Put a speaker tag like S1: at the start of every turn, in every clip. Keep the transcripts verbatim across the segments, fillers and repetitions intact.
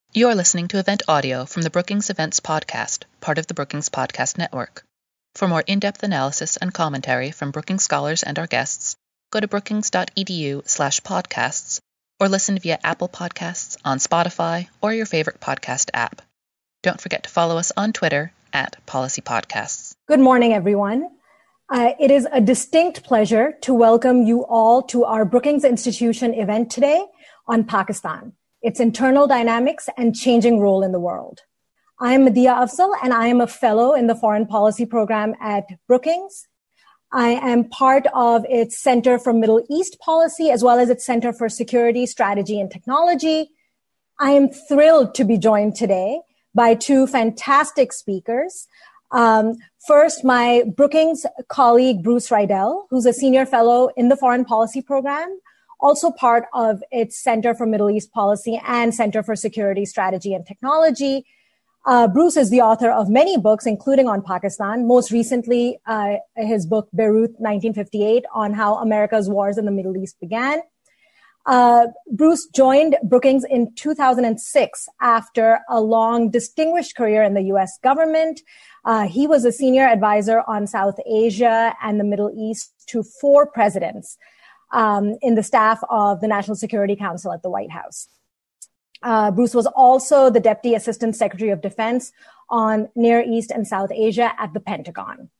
S1: You're listening to event audio from the Brookings Events Podcast, part of the Brookings Podcast Network. For more in-depth analysis and commentary from Brookings scholars and our guests, go to brookings.edu slash podcasts or listen via Apple Podcasts, on Spotify, or your favorite podcast app. Don't forget to follow us on Twitter at Policy Podcasts.
S2: Good morning, everyone. Uh, it is a distinct pleasure to welcome you all to our Brookings Institution event today on Pakistan, its internal dynamics and changing role in the world. I am Medea Afzal, and I am a fellow in the Foreign Policy Program at Brookings. I am part of its Center for Middle East Policy, as well as its Center for Security, Strategy, and Technology. I am thrilled to be joined today by two fantastic speakers. Um, first, my Brookings colleague, Bruce Riedel, who's a senior fellow in the Foreign Policy Program, also part of its Center for Middle East Policy and Center for Security, Strategy, and Technology. Uh, Bruce is the author of many books, including on Pakistan. Most recently, uh, his book, Beirut, nineteen fifty-eight, on how America's wars in the Middle East began. Uh, Bruce joined Brookings in two thousand six after a long, distinguished career in the U S government. Uh, he was a senior advisor on South Asia and the Middle East to four presidents um, in the staff of the National Security Council at the White House. Uh, Bruce was also the Deputy Assistant Secretary of Defense on Near East and South Asia at the Pentagon.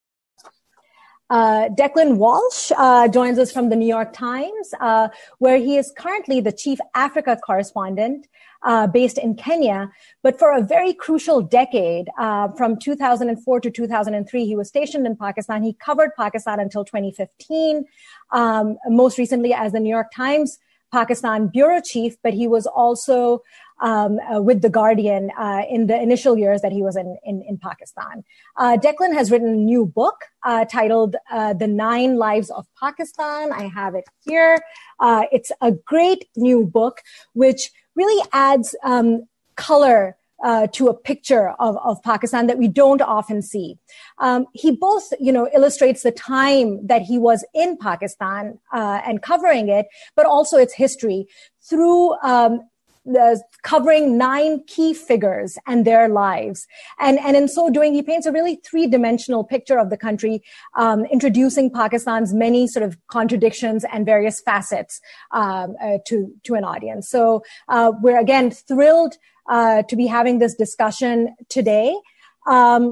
S2: Uh, Declan Walsh uh, joins us from the New York Times, uh, where he is currently the chief Africa correspondent uh, based in Kenya. But for a very crucial decade, uh, from two thousand four to two thousand three, he was stationed in Pakistan. He covered Pakistan until twenty fifteen, um, most recently as the New York Times Pakistan bureau chief, but he was also um, uh, with The Guardian uh, in the initial years that he was in, in, in Pakistan. Uh, Declan has written a new book uh, titled uh, The Nine Lives of Pakistan. I have it here. Uh, it's a great new book, which really adds um, color Uh, to a picture of, of Pakistan that we don't often see. Um, he both, you know, illustrates the time that he was in Pakistan uh, and covering it, but also its history through um, the, covering nine key figures and their lives. And, and in so doing, he paints a really three-dimensional picture of the country, um, introducing Pakistan's many sort of contradictions and various facets um, uh, to, to an audience. So uh, we're, again, thrilled Uh, to be having this discussion today. Um,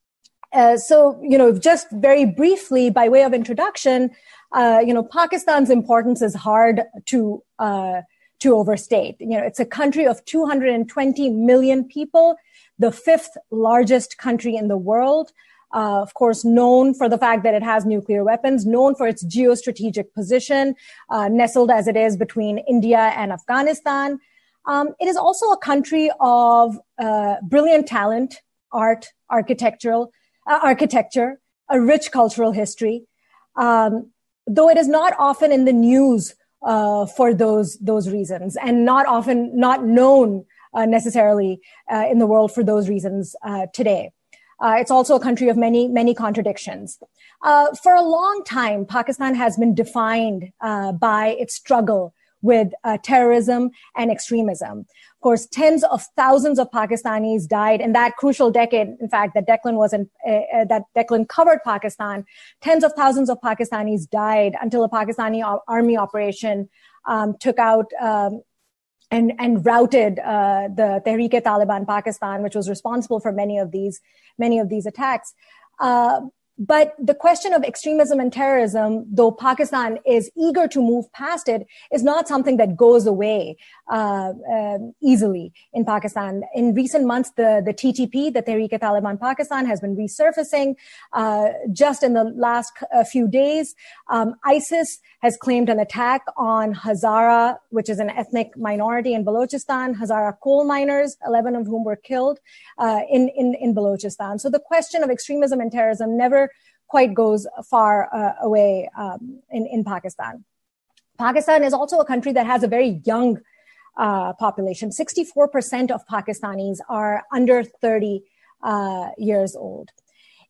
S2: uh, so, you know, just very briefly, by way of introduction, uh, you know, Pakistan's importance is hard to uh, to overstate. You know, it's a country of two hundred twenty million people, the fifth largest country in the world. Uh, of course, known for the fact that it has nuclear weapons, known for its geostrategic position, uh, nestled as it is between India and Afghanistan. Um, it is also a country of uh, brilliant talent, art, architectural, uh, architecture, a rich cultural history, um, though it is not often in the news uh, for those those reasons, and not often not known uh, necessarily uh, in the world for those reasons uh, today. Uh, it's also a country of many many contradictions. Uh, for a long time, Pakistan has been defined uh, by its struggle with uh, terrorism and extremism. Of course, tens of thousands of Pakistanis died in that crucial decade. In fact, that Declan was in, uh, uh, that Declan covered Pakistan. Tens of thousands of Pakistanis died until a Pakistani army operation um, took out um, and and routed uh, the Tehreek-e-Taliban Pakistan, which was responsible for many of these many of these attacks. Uh, But the question of extremism and terrorism, though Pakistan is eager to move past it, is not something that goes away uh, uh, easily in Pakistan. In recent months, the, the T T P, the Tehreek-e-Taliban Pakistan, has been resurfacing. Uh, just in the last uh, few days, um, ISIS has claimed an attack on Hazara, which is an ethnic minority in Balochistan, Hazara coal miners, eleven of whom were killed uh, in, in, in Balochistan. So the question of extremism and terrorism never quite goes far uh, away um, in, in Pakistan. Pakistan is also a country that has a very young uh, population. sixty-four percent of Pakistanis are under thirty uh, years old. In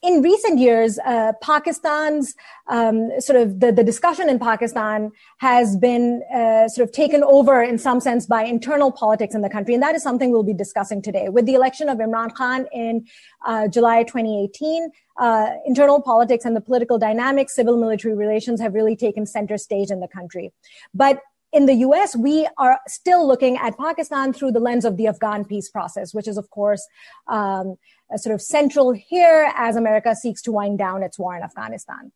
S2: in recent years, uh, Pakistan's um, sort of the, the discussion in Pakistan has been uh, sort of taken over in some sense by internal politics in the country. And that is something we'll be discussing today. With the election of Imran Khan in uh, July twenty eighteen, uh, internal politics and the political dynamics, civil-military relations have really taken center stage in the country. But in the U S, we are still looking at Pakistan through the lens of the Afghan peace process, which is, of course, um, sort of central here as America seeks to wind down its war in Afghanistan.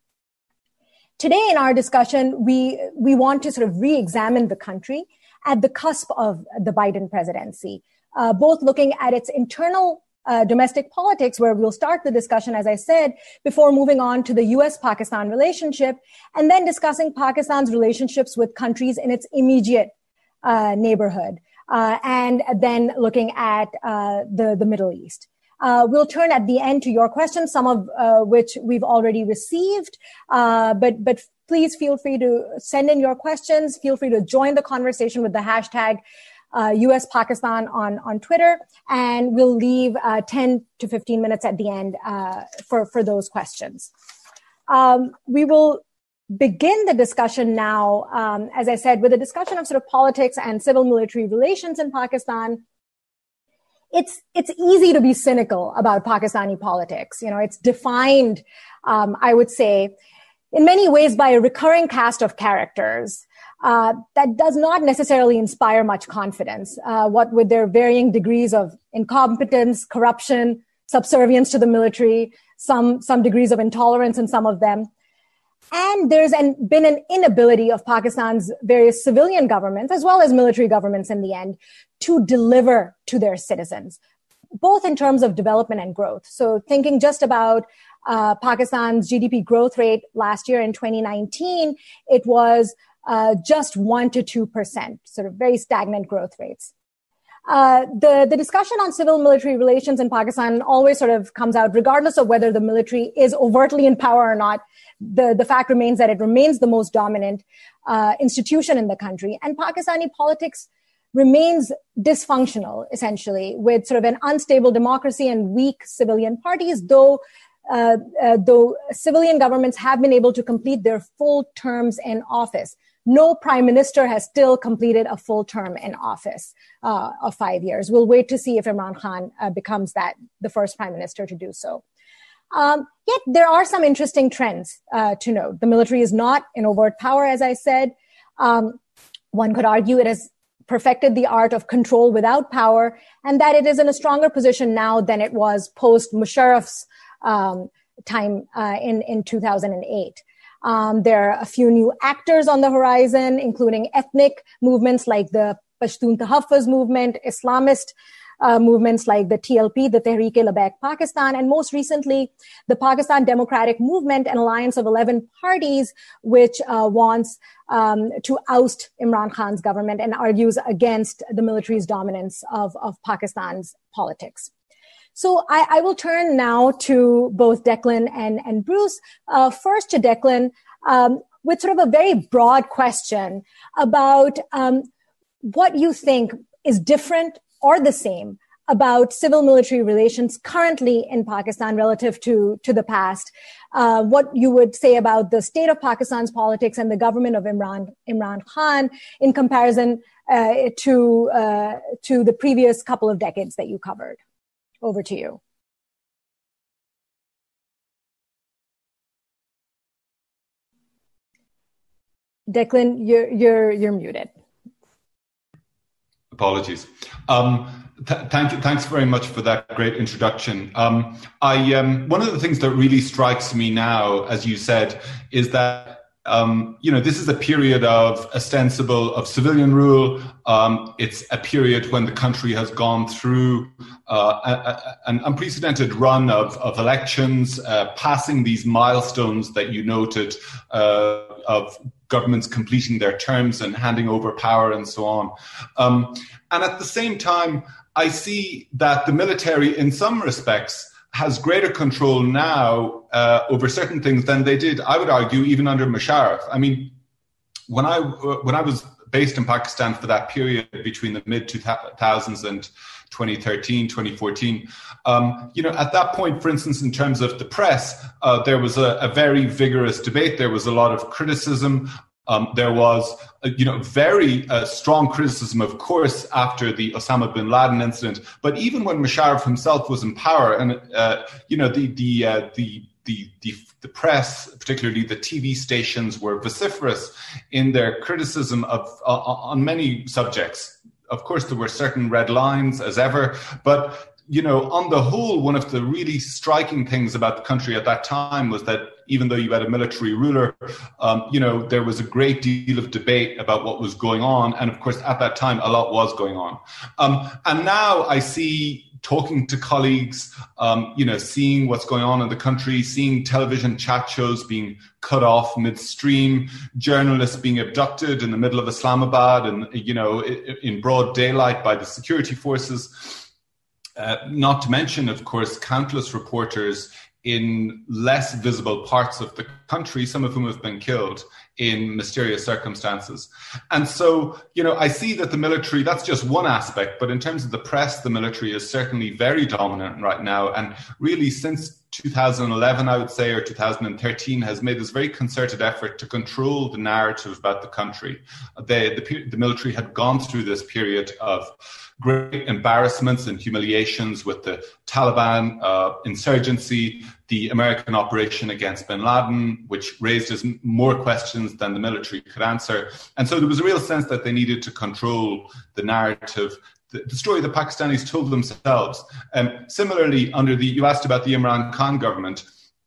S2: Today in our discussion, we, we want to sort of re-examine the country at the cusp of the Biden presidency, uh, both looking at its internal Uh, domestic politics, where we'll start the discussion, as I said, before moving on to the U S-Pakistan relationship, and then discussing Pakistan's relationships with countries in its immediate uh, neighborhood, uh, and then looking at uh, the, the Middle East. Uh, we'll turn at the end to your questions, some of uh, which we've already received, uh, but, but please feel free to send in your questions. Feel free to join the conversation with the hashtag Uh, U S Pakistan on, on Twitter, and we'll leave uh, ten to fifteen minutes at the end uh, for, for those questions. Um, we will begin the discussion now, um, as I said, with a discussion of sort of politics and civil-military relations in Pakistan. It's it's easy to be cynical about Pakistani politics. You know, it's defined, um, I would say, in many ways by a recurring cast of characters Uh, that does not necessarily inspire much confidence, uh, what with their varying degrees of incompetence, corruption, subservience to the military, some, some degrees of intolerance in some of them. And there's an, been an inability of Pakistan's various civilian governments, as well as military governments in the end, to deliver to their citizens, both in terms of development and growth. So thinking just about uh, Pakistan's G D P growth rate last year in twenty nineteen, it was Uh, just one to two percent, sort of very stagnant growth rates. Uh, the, the discussion on civil-military relations in Pakistan always sort of comes out, regardless of whether the military is overtly in power or not. The, the fact remains that it remains the most dominant uh, institution in the country. And Pakistani politics remains dysfunctional, essentially, with sort of an unstable democracy and weak civilian parties, though uh, uh, though civilian governments have been able to complete their full terms in office. No prime minister has still completed a full term in office uh, of five years. We'll wait to see if Imran Khan uh, becomes that the first prime minister to do so. Um, yet there are some interesting trends uh, to note. The military is not in overt power, as I said. Um, one could argue it has perfected the art of control without power, and that it is in a stronger position now than it was post Musharraf's um, time uh, in in two thousand eight. Um, there are a few new actors on the horizon, including ethnic movements like the Pashtun Tahaffuz movement, Islamist uh, movements like the T L P, the Tehreek-e-Labbaik Pakistan, and most recently, the Pakistan Democratic Movement, an alliance of eleven parties, which uh, wants um, to oust Imran Khan's government and argues against the military's dominance of, of Pakistan's politics. So I, I will turn now to both Declan and, and Bruce. Uh, first to Declan, um, with sort of a very broad question about um, what you think is different or the same about civil-military relations currently in Pakistan relative to, to the past. Uh, what you would say about the state of Pakistan's politics and the government of Imran, Imran Khan in comparison uh, to, uh, to the previous couple of decades that you covered. Over to you. Declan, you're you're you're muted.
S3: Apologies. Um, th- thank you. Thanks very much for that great introduction. Um, I um, one of the things that really strikes me now, as you said, is that Um, you know, this is a period of ostensible of civilian rule. Um, it's a period when the country has gone through uh, a, a, an unprecedented run of, of elections, uh, passing these milestones that you noted uh, of governments completing their terms and handing over power and so on. Um, and at the same time, I see that the military, in some respects, has greater control now uh, over certain things than they did, I would argue, even under Musharraf. I mean, when I uh, when I was based in Pakistan for that period between the mid two thousands and twenty thirteen, twenty fourteen. Um, you know, at that point, for instance, in terms of the press, uh, there was a, a very vigorous debate. There was a lot of criticism. Um, there was, uh, you know, very uh, strong criticism, of course, after the Osama bin Laden incident. But even when Musharraf himself was in power, and uh, you know, the the uh, the the the the press, particularly the T V stations, were vociferous in their criticism of uh, on many subjects. Of course, there were certain red lines, as ever, but you know, on the whole, one of the really striking things about the country at that time was that even though you had a military ruler, um, you know, there was a great deal of debate about what was going on. And of course, at that time, a lot was going on. Um, and now I see, talking to colleagues, um, you know, seeing what's going on in the country, seeing television chat shows being cut off midstream, journalists being abducted in the middle of Islamabad and, you know, in broad daylight by the security forces. Uh, not to mention, of course, countless reporters in less visible parts of the country, some of whom have been killed in mysterious circumstances. And so, you know, I see that the military, that's just one aspect, but in terms of the press, the military is certainly very dominant right now. And really since two thousand eleven, I would say, or two thousand thirteen, has made this very concerted effort to control the narrative about the country. They, the, the military had gone through this period of great embarrassments and humiliations with the Taliban uh, insurgency, the American operation against bin Laden, which raised as more questions than the military could answer. And so there was a real sense that they needed to control the narrative, the, the story the Pakistanis told themselves. Um, similarly, under the, you asked about the Imran Khan government.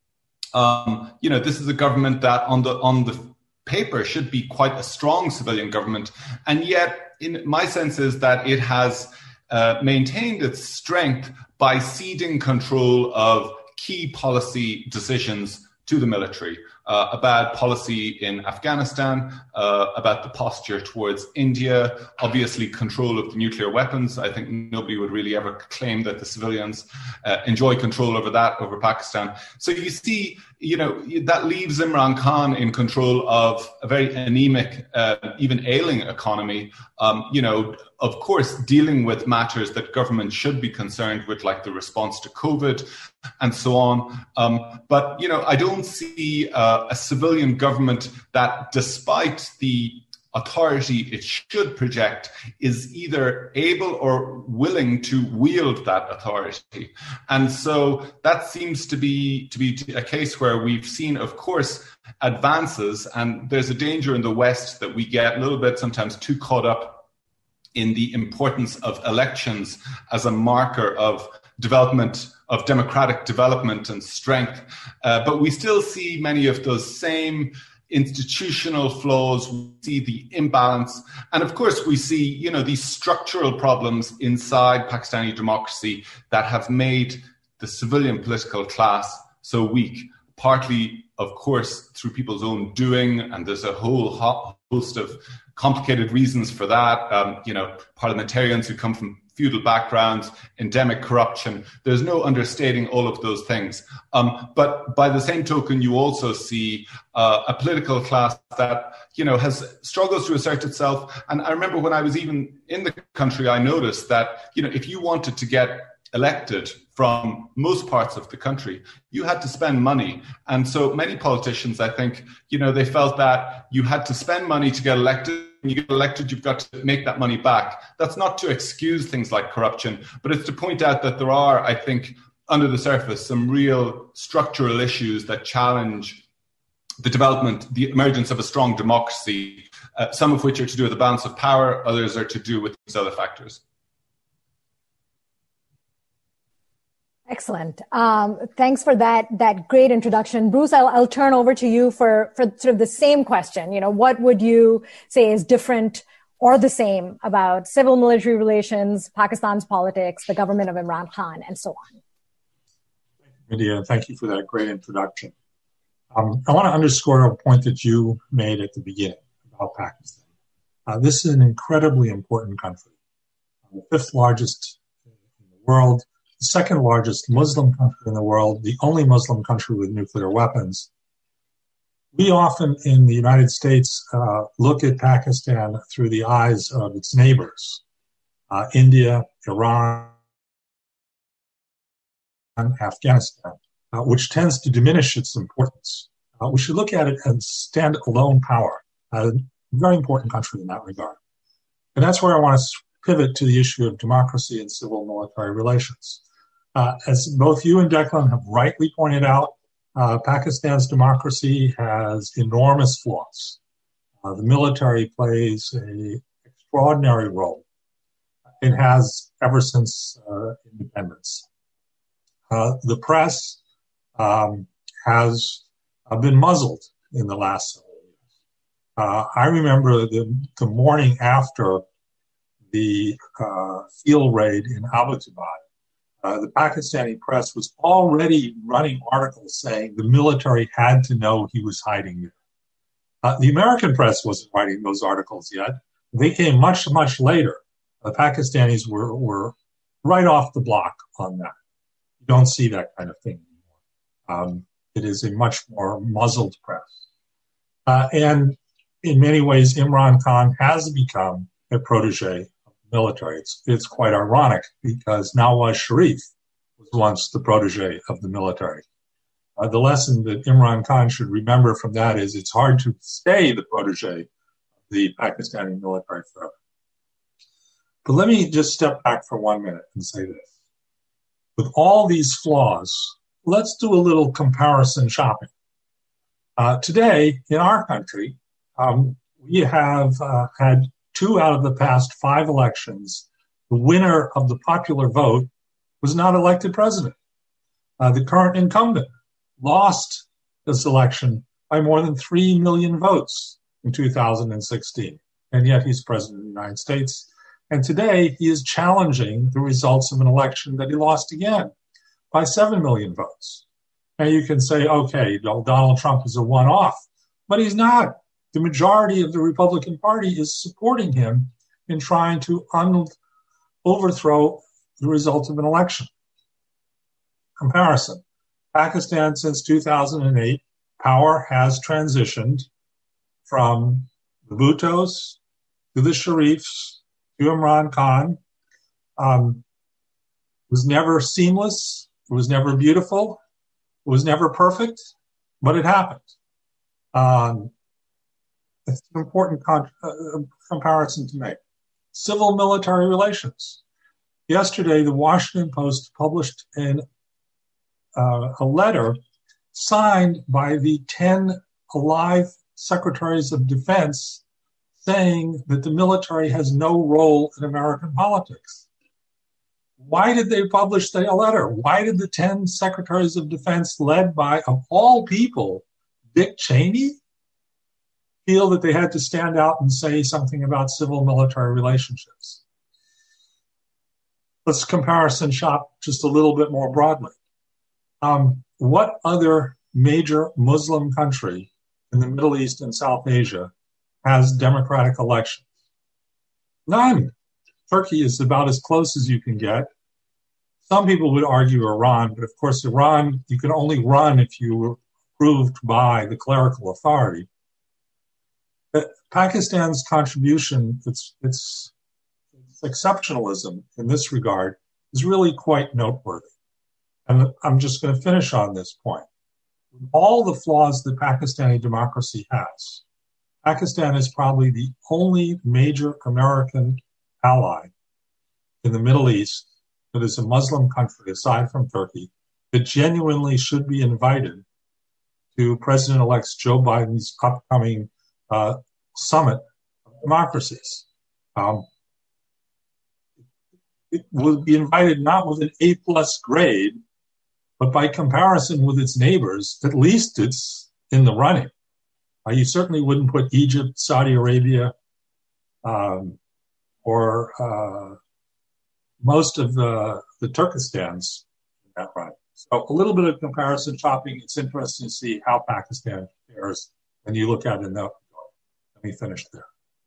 S3: Um, you know, this is a government that on the on the paper should be quite a strong civilian government, and yet in my sense is that it has uh, maintained its strength by ceding control of key policy decisions to the military. Uh, a bad policy in Afghanistan, uh, about the posture towards India, obviously control of the nuclear weapons. I think nobody would really ever claim that the civilians uh, enjoy control over that, over Pakistan. So you see, you know, that leaves Imran Khan in control of a very anemic, uh, even ailing economy. Um, you know, of course, dealing with matters that government should be concerned with, like the response to COVID and so on. Um, but, you know, I don't see uh, a civilian government that, despite the authority it should project, is either able or willing to wield that authority. And so that seems to be to be a case where we've seen, of course, advances, and there's a danger in the West that we get a little bit sometimes too caught up in the importance of elections as a marker of development, of democratic development and strength. Uh, but we still see many of those same institutional flaws, we see the imbalance. And of course, we see, you know, these structural problems inside Pakistani democracy that have made the civilian political class so weak, partly, of course, through people's own doing. And there's a whole host of complicated reasons for that. Um, you know, parliamentarians who come from feudal backgrounds, endemic corruption. There's no understating all of those things. Um, but by the same token, you also see uh, a political class that, you know, has struggles to assert itself. And I remember when I was even in the country, I noticed that, you know, if you wanted to get elected from most parts of the country, you had to spend money. And so many politicians, I think, you know, they felt that you had to spend money to get elected. When you get elected, you've got to make that money back. That's not to excuse things like corruption, but it's to point out that there are, I think, under the surface, some real structural issues that challenge the development, the emergence of a strong democracy, uh, some of which are to do with the balance of power, others are to do with these other factors.
S2: Excellent. Um, thanks for that that great introduction. Bruce, I'll, I'll turn over to you for, for sort of the same question. You know, what would you say is different or the same about civil military relations, Pakistan's politics, the government of Imran Khan, and so on?
S4: Medea, thank you for that great introduction. Um, I want to underscore a point that you made at the beginning about Pakistan. Uh, this is an incredibly important country, uh, the fifth largest in the world, the second largest Muslim country in the world, the only Muslim country with nuclear weapons. we often in the United States uh, look at Pakistan through the eyes of its neighbors, uh, India, Iran, Afghanistan, uh, which tends to diminish its importance. Uh, we should look at it as stand-alone power, a very important country in that regard. And that's where I want to pivot to the issue of democracy and civil-military relations. Uh, as both you and Declan have rightly pointed out, uh, Pakistan's democracy has enormous flaws. Uh, the military plays an extraordinary role. It has ever since uh, independence. Uh, the press um, has uh, been muzzled in the last several years. Uh, I remember the, the morning after the uh, field raid in Abbottabad, uh, the Pakistani press was already running articles saying the military had to know he was hiding there. Uh, the American press wasn't writing those articles yet. They came much, much later. The Pakistanis were, were right off the block on that. You don't see that kind of thing anymore. Um, it is a much more muzzled press. Uh, and in many ways, Imran Khan has become a protege military. It's, it's quite ironic because Nawaz Sharif was once the protege of the military. Uh, the lesson that Imran Khan should remember from that is it's hard to stay the protege of the Pakistani military forever. But let me just step back for one minute and say this. With all these flaws, let's do a little comparison shopping. Uh, today, in our country, um, we have uh, had two out of the past five elections, the winner of the popular vote was not elected president. Uh, the current incumbent lost this election by more than three million votes in two thousand sixteen, and yet he's president of the United States. And today he is challenging the results of an election that he lost again by seven million votes. Now you can say, okay, Donald Trump is a one-off, but he's not. The majority of the Republican Party is supporting him in trying to un- overthrow the result of an election. Comparison. Pakistan, since two thousand eight, power has transitioned from the Bhuttos to the Sharifs to Imran Khan. Um, it was never seamless. It was never beautiful. It was never perfect, but it happened. Um, It's an important con- uh, comparison to make. Civil-military relations. Yesterday, the Washington Post published an, uh, a letter signed by the ten alive secretaries of defense saying that the military has no role in American politics. Why did they publish the letter? Why did the ten secretaries of defense led by, of all people, Dick Cheney, feel that they had to stand out and say something about civil-military relationships? Let's comparison shop just a little bit more broadly. Um, what other major Muslim country in the Middle East and South Asia has democratic elections? None. Turkey is about as close as you can get. Some people would argue Iran, but of course Iran, you can only run if you were approved by the clerical authority. But Pakistan's contribution, its, its, its exceptionalism in this regard is really quite noteworthy. And I'm just going to finish on this point. With all the flaws that Pakistani democracy has, Pakistan is probably the only major American ally in the Middle East that is a Muslim country, aside from Turkey, that genuinely should be invited to President-elect Joe Biden's upcoming uh, summit of democracies. Um, it will be invited not with an A-plus grade, but by comparison with its neighbors, at least it's in the running. Uh, you certainly wouldn't put Egypt, Saudi Arabia, um, or uh, most of the, the Turkestans in that running. So a little bit of comparison shopping. It's interesting to see how Pakistan fares when you look at it in that regard. Let me finish there.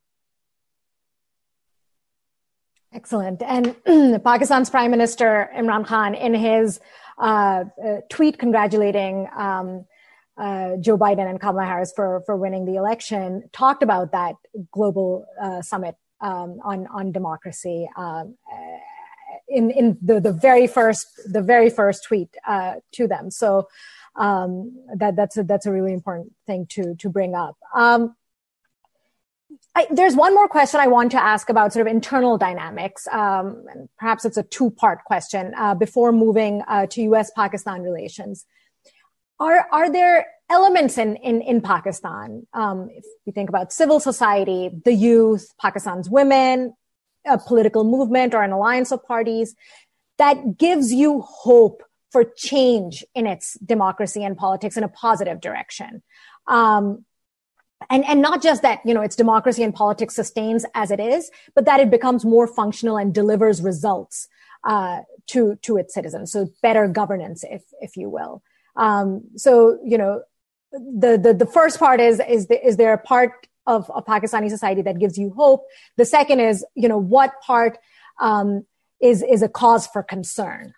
S2: Excellent. And Pakistan's Prime Minister Imran Khan, in his uh, uh, tweet congratulating um, uh, Joe Biden and Kamala Harris for, for winning the election, talked about that global uh, summit um, on, on democracy um, in, in the, the very first, the very first tweet uh, to them. So um, that, that's a, that's a really important thing to, to bring up. Um, I, there's one more question I want to ask about sort of internal dynamics. Um, and perhaps it's a two-part question uh, before moving uh, to U S Pakistan relations. Are are there elements in in, in Pakistan, um, if we think about civil society, the youth, Pakistan's women, a political movement or an alliance of parties, that gives you hope for change in its democracy and politics in a positive direction? Um, And, and not just that, you know, its democracy and politics sustains as it is, but that it becomes more functional and delivers results, uh, to, to its citizens. So better governance, if, if you will. Um, so, you know, the, the, the first part is, is, the, is there a part of, of Pakistani society that gives you hope? The second is, you know, what part, um, is, is a cause for concern?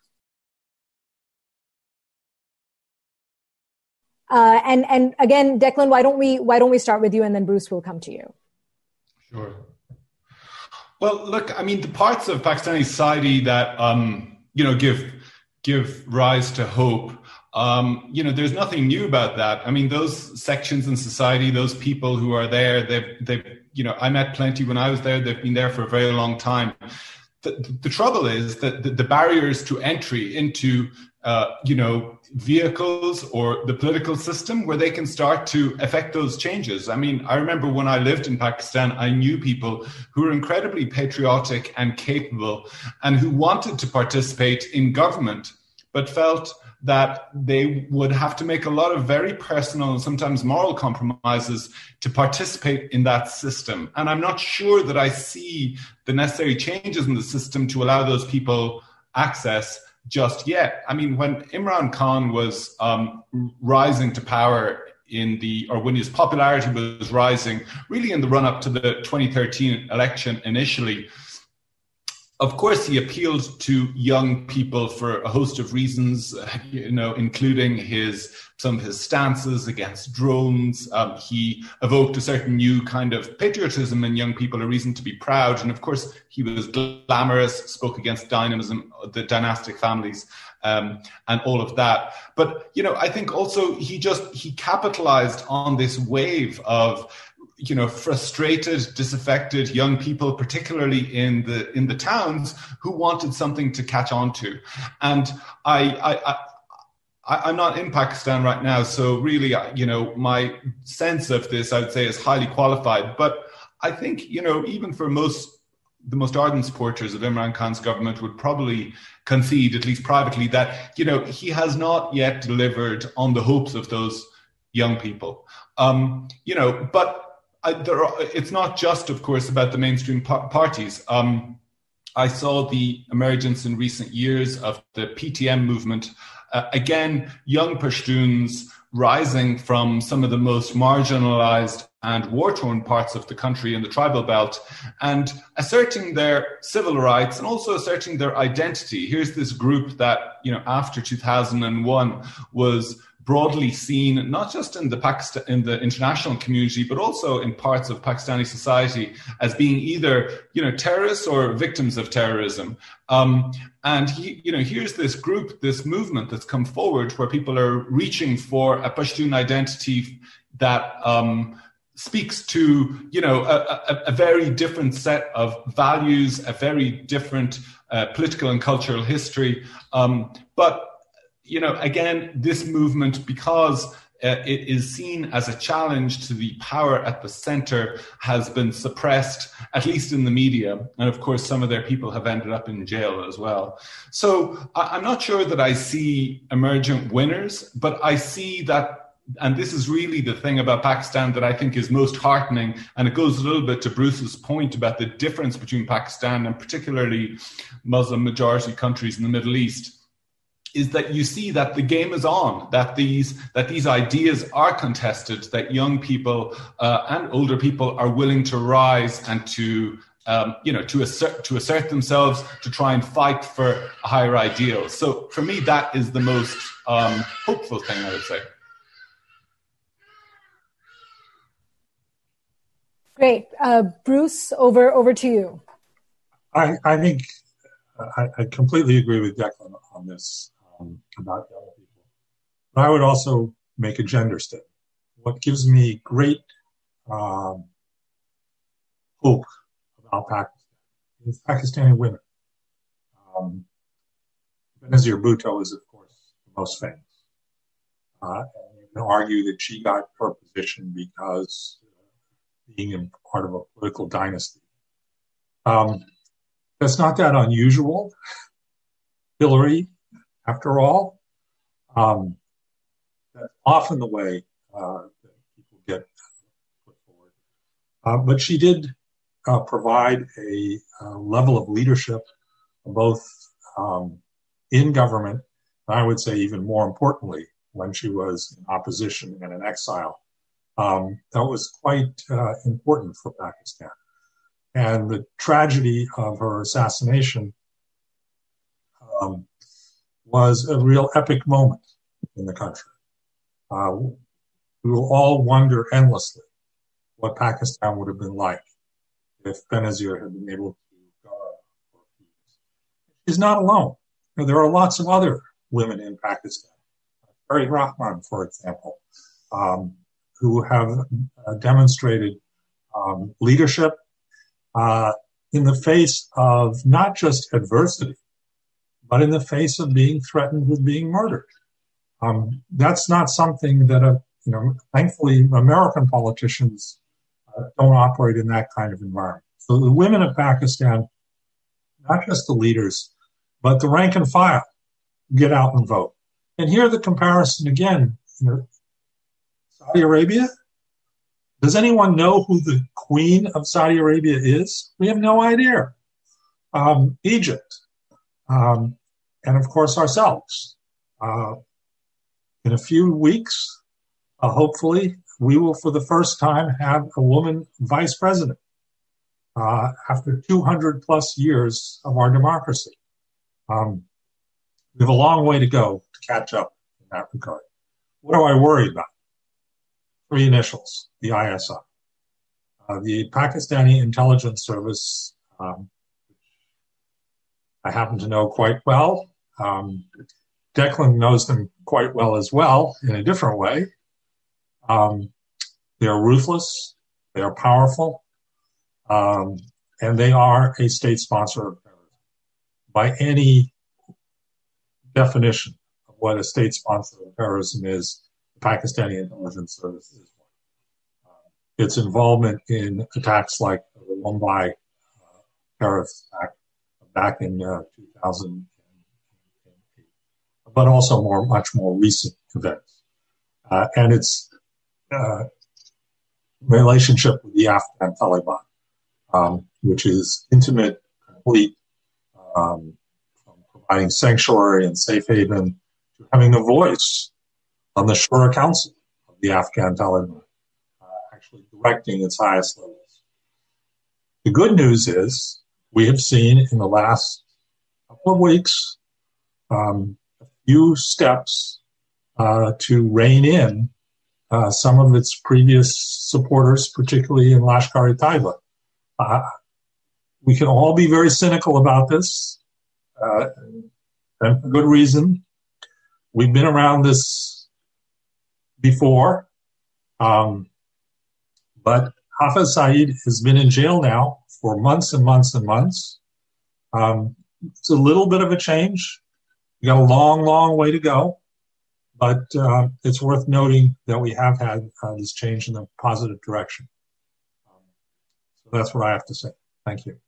S2: Uh, and, and again, Declan, why don't we, why don't we start with you and then Bruce will come to you?
S3: Sure. Well, look, I mean, the parts of Pakistani society that, um, you know, give, give rise to hope, um, you know, there's nothing new about that. I mean, those sections in society, those people who are there, they've, they've, you know, I met plenty when I was there. They've been there for a very long time. The, the trouble is that the, the barriers to entry into, uh, you know, vehicles or the political system where they can start to affect those changes. I mean, I remember when I lived in Pakistan, I knew people who were incredibly patriotic and capable and who wanted to participate in government, but felt that they would have to make a lot of very personal and sometimes moral compromises to participate in that system. And I'm not sure that I see the necessary changes in the system to allow those people access just yet. I mean, when Imran Khan was um, rising to power in the, or when his popularity was rising, really in the run up to the twenty thirteen election initially, of course, he appealed to young people for a host of reasons, you know, including his some of his stances against drones. Um, he evoked a certain new kind of patriotism in young people, a reason to be proud. And of course, he was glamorous, spoke against dynamism, the dynastic families, um, and all of that. But, you know, I think also he just, he capitalized on this wave of, you know, frustrated, disaffected young people, particularly in the in the towns, who wanted something to catch on to. And I, I, I, I'm not in Pakistan right now, so really, you know, my sense of this, I would say, is highly qualified. But I think, you know, even for most, the most ardent supporters of Imran Khan's government would probably concede, at least privately, that, you know, he has not yet delivered on the hopes of those young people. Um, you know, but I, there are, it's not just, of course, about the mainstream par- parties. Um, I saw the emergence in recent years of the P T M movement. Uh, again, young Pashtuns rising from some of the most marginalized and war-torn parts of the country in the tribal belt and asserting their civil rights and also asserting their identity. Here's this group that, you know, after two thousand one was broadly seen, not just in the Pakistan, in the international community, but also in parts of Pakistani society as being either, you know, terrorists or victims of terrorism. Um, and, he, you know, here's this group, this movement that's come forward where people are reaching for a Pashtun identity that um, speaks to, you know, a, a, a very different set of values, a very different uh, political and cultural history. Um, but You know, again, this movement, because uh, it is seen as a challenge to the power at the center, has been suppressed, at least in the media. And of course, some of their people have ended up in jail as well. So I- I'm not sure that I see emergent winners, but I see that, and this is really the thing about Pakistan that I think is most heartening, and it goes a little bit to Bruce's point about the difference between Pakistan and particularly Muslim majority countries in the Middle East, is that you see that the game is on, that these that these ideas are contested, that young people uh, and older people are willing to rise and to um, you know to assert to assert themselves, to try and fight for a higher ideal. So for me, that is the most um, hopeful thing, I would say.
S2: Great. Uh, Bruce, over over to you.
S4: I, I think I, I completely agree with Declan on this um, about young people. But I would also make a gender statement. What gives me great um, hope about Pakistan is Pakistani women. Um, Benazir Bhutto is, of course, the most famous. Uh, and you can argue that she got her position because uh, being in part of a political dynasty. Um, that's not that unusual. Hillary, after all, um, that's often the way uh, that people get put forward. Uh, but she did uh, provide a, a level of leadership, both um, in government, and I would say even more importantly, when she was in opposition and in exile. Um, that was quite uh, important for Pakistan. And the tragedy of her assassination um, was a real epic moment in the country. Uh, we will all wonder endlessly what Pakistan would have been like if Benazir had been able to go for a few years. She's not alone. You know, there are lots of other women in Pakistan. Fari Rahman, for example, um, who have uh, demonstrated um, leadership uh, in the face of not just adversity, but in the face of being threatened with being murdered. Um, that's not something that, uh, you know, thankfully American politicians uh, don't operate in that kind of environment. So the women of Pakistan, not just the leaders, but the rank and file, get out and vote. And here the comparison again, you know, Saudi Arabia. Does anyone know who the Queen of Saudi Arabia is? We have no idea. Um, Egypt, um, and of course ourselves. Uh, in a few weeks, uh, hopefully, we will for the first time have a woman vice president uh, after two hundred plus years of our democracy. Um, we have a long way to go to catch up in that regard. What do I worry about? Three initials, the I S I. Uh, the Pakistani Intelligence Service, um, I happen to know quite well. Um, Declan knows them quite well as well in a different way. Um, they are ruthless, they are powerful, um, and they are a state sponsor of terrorism. By any definition of what a state sponsor of terrorism is, the Pakistani Intelligence Service is one. Uh, its involvement in attacks like the Mumbai uh, terrorist attack back in uh, two thousand eight, but also more, much more recent events. Uh, and its uh, relationship with the Afghan Taliban, um, which is intimate, complete, um, providing sanctuary and safe haven, to having a voice on the Shura Council of the Afghan Taliban, uh, actually directing its highest levels. The good news is we have seen in the last couple of weeks um, a few steps uh, to rein in uh, some of its previous supporters, particularly in Lashkar-e-Taiba. Uh, we can all be very cynical about this. Uh, and for good reason. We've been around this before, um, but Hafiz Saeed has been in jail now for months and months and months. Um, it's a little bit of a change. We got a long, long way to go, but uh, it's worth noting that we have had uh, this change in the positive direction. Um, so that's what I have to say. Thank you.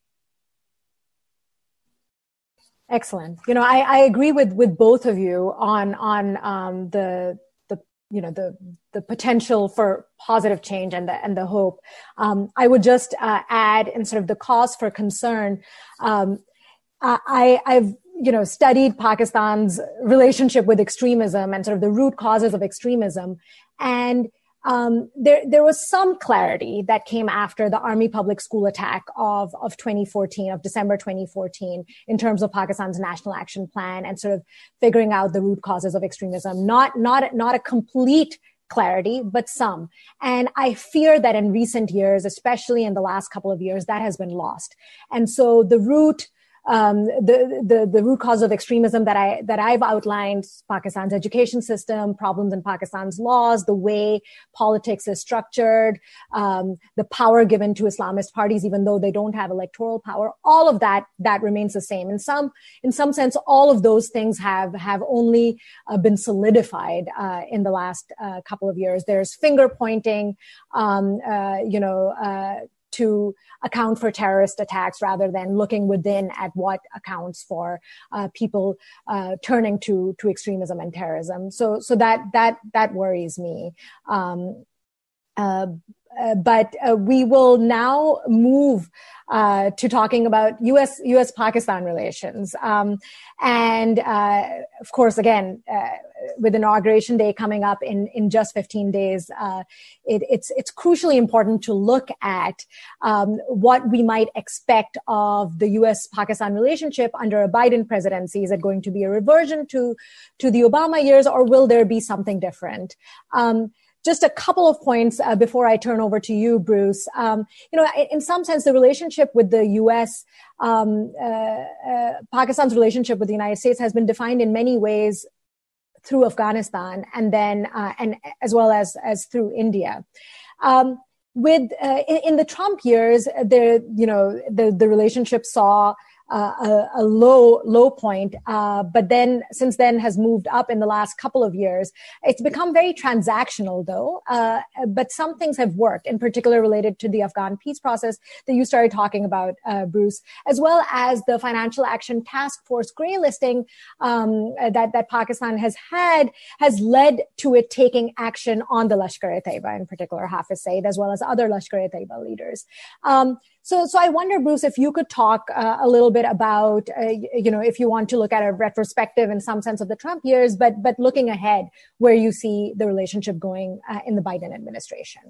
S2: Excellent. You know, I, I agree with, with both of you on on um, the the you know the the potential for positive change and the and the hope. Um, I would just uh, add, in sort of the cause for concern. Um, I I've you know studied Pakistan's relationship with extremism and sort of the root causes of extremism, and Um, there, there was some clarity that came after the Army Public School attack of, of twenty fourteen, of December twenty fourteen, in terms of Pakistan's National Action Plan and sort of figuring out the root causes of extremism. Not, not, not a complete clarity, but some. And I fear that in recent years, especially in the last couple of years, that has been lost. And so the root Um, the, the, the root cause of extremism that I, that I've outlined, Pakistan's education system, problems in Pakistan's laws, the way politics is structured, um, the power given to Islamist parties, even though they don't have electoral power, all of that, that remains the same. In some, in some sense, all of those things have, have only uh, been solidified, uh, in the last, uh, couple of years. There's finger pointing, um, uh, you know, uh, to account for terrorist attacks rather than looking within at what accounts for uh, people uh, turning to to extremism and terrorism. So so that that that worries me. Um, uh, uh, but uh, we will now move uh, to talking about U S U S Pakistan relations, um, and uh, of course, again, uh, with Inauguration Day coming up in in just fifteen days, uh, it, it's it's crucially important to look at um, what we might expect of the U S Pakistan relationship under a Biden presidency. Is it going to be a reversion to to the Obama years, or will there be something different? Um, Just a couple of points uh, before I turn over to you, Bruce. Um, you know, in some sense, the relationship with the U S, um, uh, uh, Pakistan's relationship with the United States has been defined in many ways through Afghanistan, and then uh, and as well as as through India. Um, with uh, in, in the Trump years, there you know the the relationship saw Uh, a, a low, low point, uh, but then since then has moved up in the last couple of years. It's become very transactional though, uh, but some things have worked, in particular related to the Afghan peace process that you started talking about, uh, Bruce, as well as the Financial Action Task Force grey listing um, that, that Pakistan has had, has led to it taking action on the Lashkar-e-Taiba, in particular Hafiz Saeed, as well as other Lashkar-e-Taiba leaders. Um, So, so I wonder, Bruce, if you could talk uh, a little bit about, uh, you know, if you want to look at a retrospective in some sense of the Trump years, but but looking ahead, where you see the relationship going uh, in the Biden administration.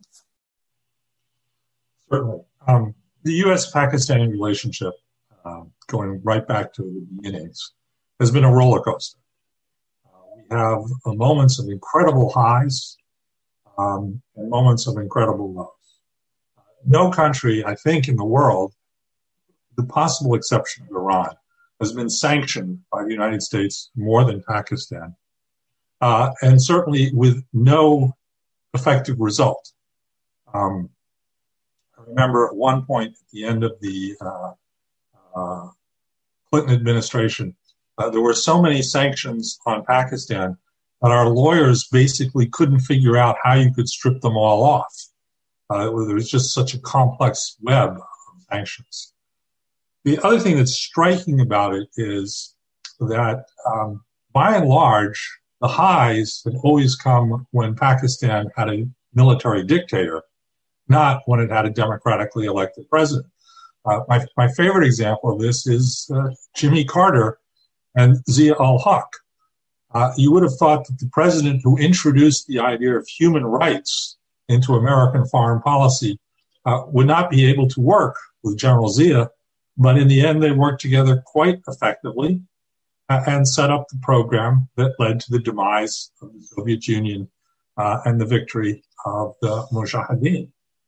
S4: Certainly, um, the U S-Pakistani relationship, um, going right back to the beginnings, has been a roller coaster. Uh, we have uh, moments of incredible highs um, and moments of incredible lows. No country, I think, in the world, with the possible exception of Iran, has been sanctioned by the United States more than Pakistan, uh, and certainly with no effective result. Um, I remember at one point at the end of the uh, uh, Clinton administration, uh, there were so many sanctions on Pakistan that our lawyers basically couldn't figure out how you could strip them all off. Uh, there was just such a complex web of sanctions. The other thing that's striking about it is that, um, by and large, the highs have always come when Pakistan had a military dictator, not when it had a democratically elected president. Uh, my, my favorite example of this is uh, Jimmy Carter and Zia ul-Haq. Uh, you would have thought that the president who introduced the idea of human rights into American foreign policy uh, would not be able to work with General Zia, but in the end they worked together quite effectively uh, and set up the program that led to the demise of the Soviet Union uh, and the victory of the Mujahideen.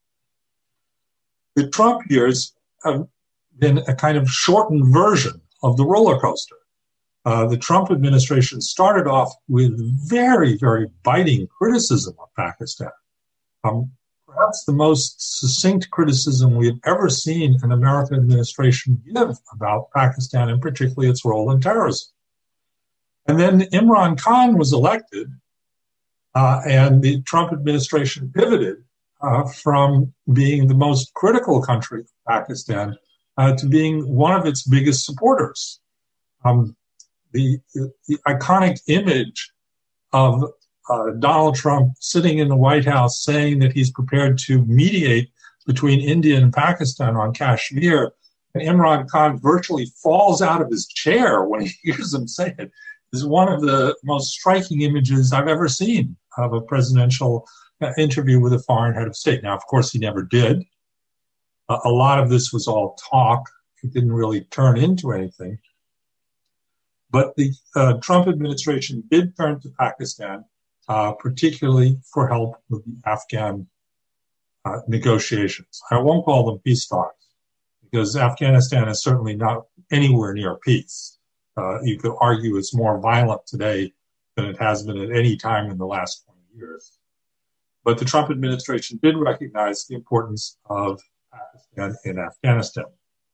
S4: The Trump years have been a kind of shortened version of the roller coaster. Uh, the Trump administration started off with very, very biting criticism of Pakistan. Um, perhaps the most succinct criticism we have ever seen an American administration give about Pakistan, and particularly its role in terrorism. And then Imran Khan was elected, uh, and the Trump administration pivoted uh, from being the most critical country of Pakistan uh, to being one of its biggest supporters. Um, the, the, the iconic image of Uh, Donald Trump sitting in the White House saying that he's prepared to mediate between India and Pakistan on Kashmir, and Imran Khan virtually falls out of his chair when he hears him say it, is one of the most striking images I've ever seen of a presidential uh, interview with a foreign head of state. Now, of course, he never did. Uh, a lot of this was all talk. It didn't really turn into anything. But the uh, Trump administration did turn to Pakistan uh, particularly for help with the Afghan uh, negotiations. I won't call them peace talks, because Afghanistan is certainly not anywhere near peace. Uh, you could argue it's more violent today than it has been at any time in the last twenty years. But the Trump administration did recognize the importance of Pakistan in Afghanistan.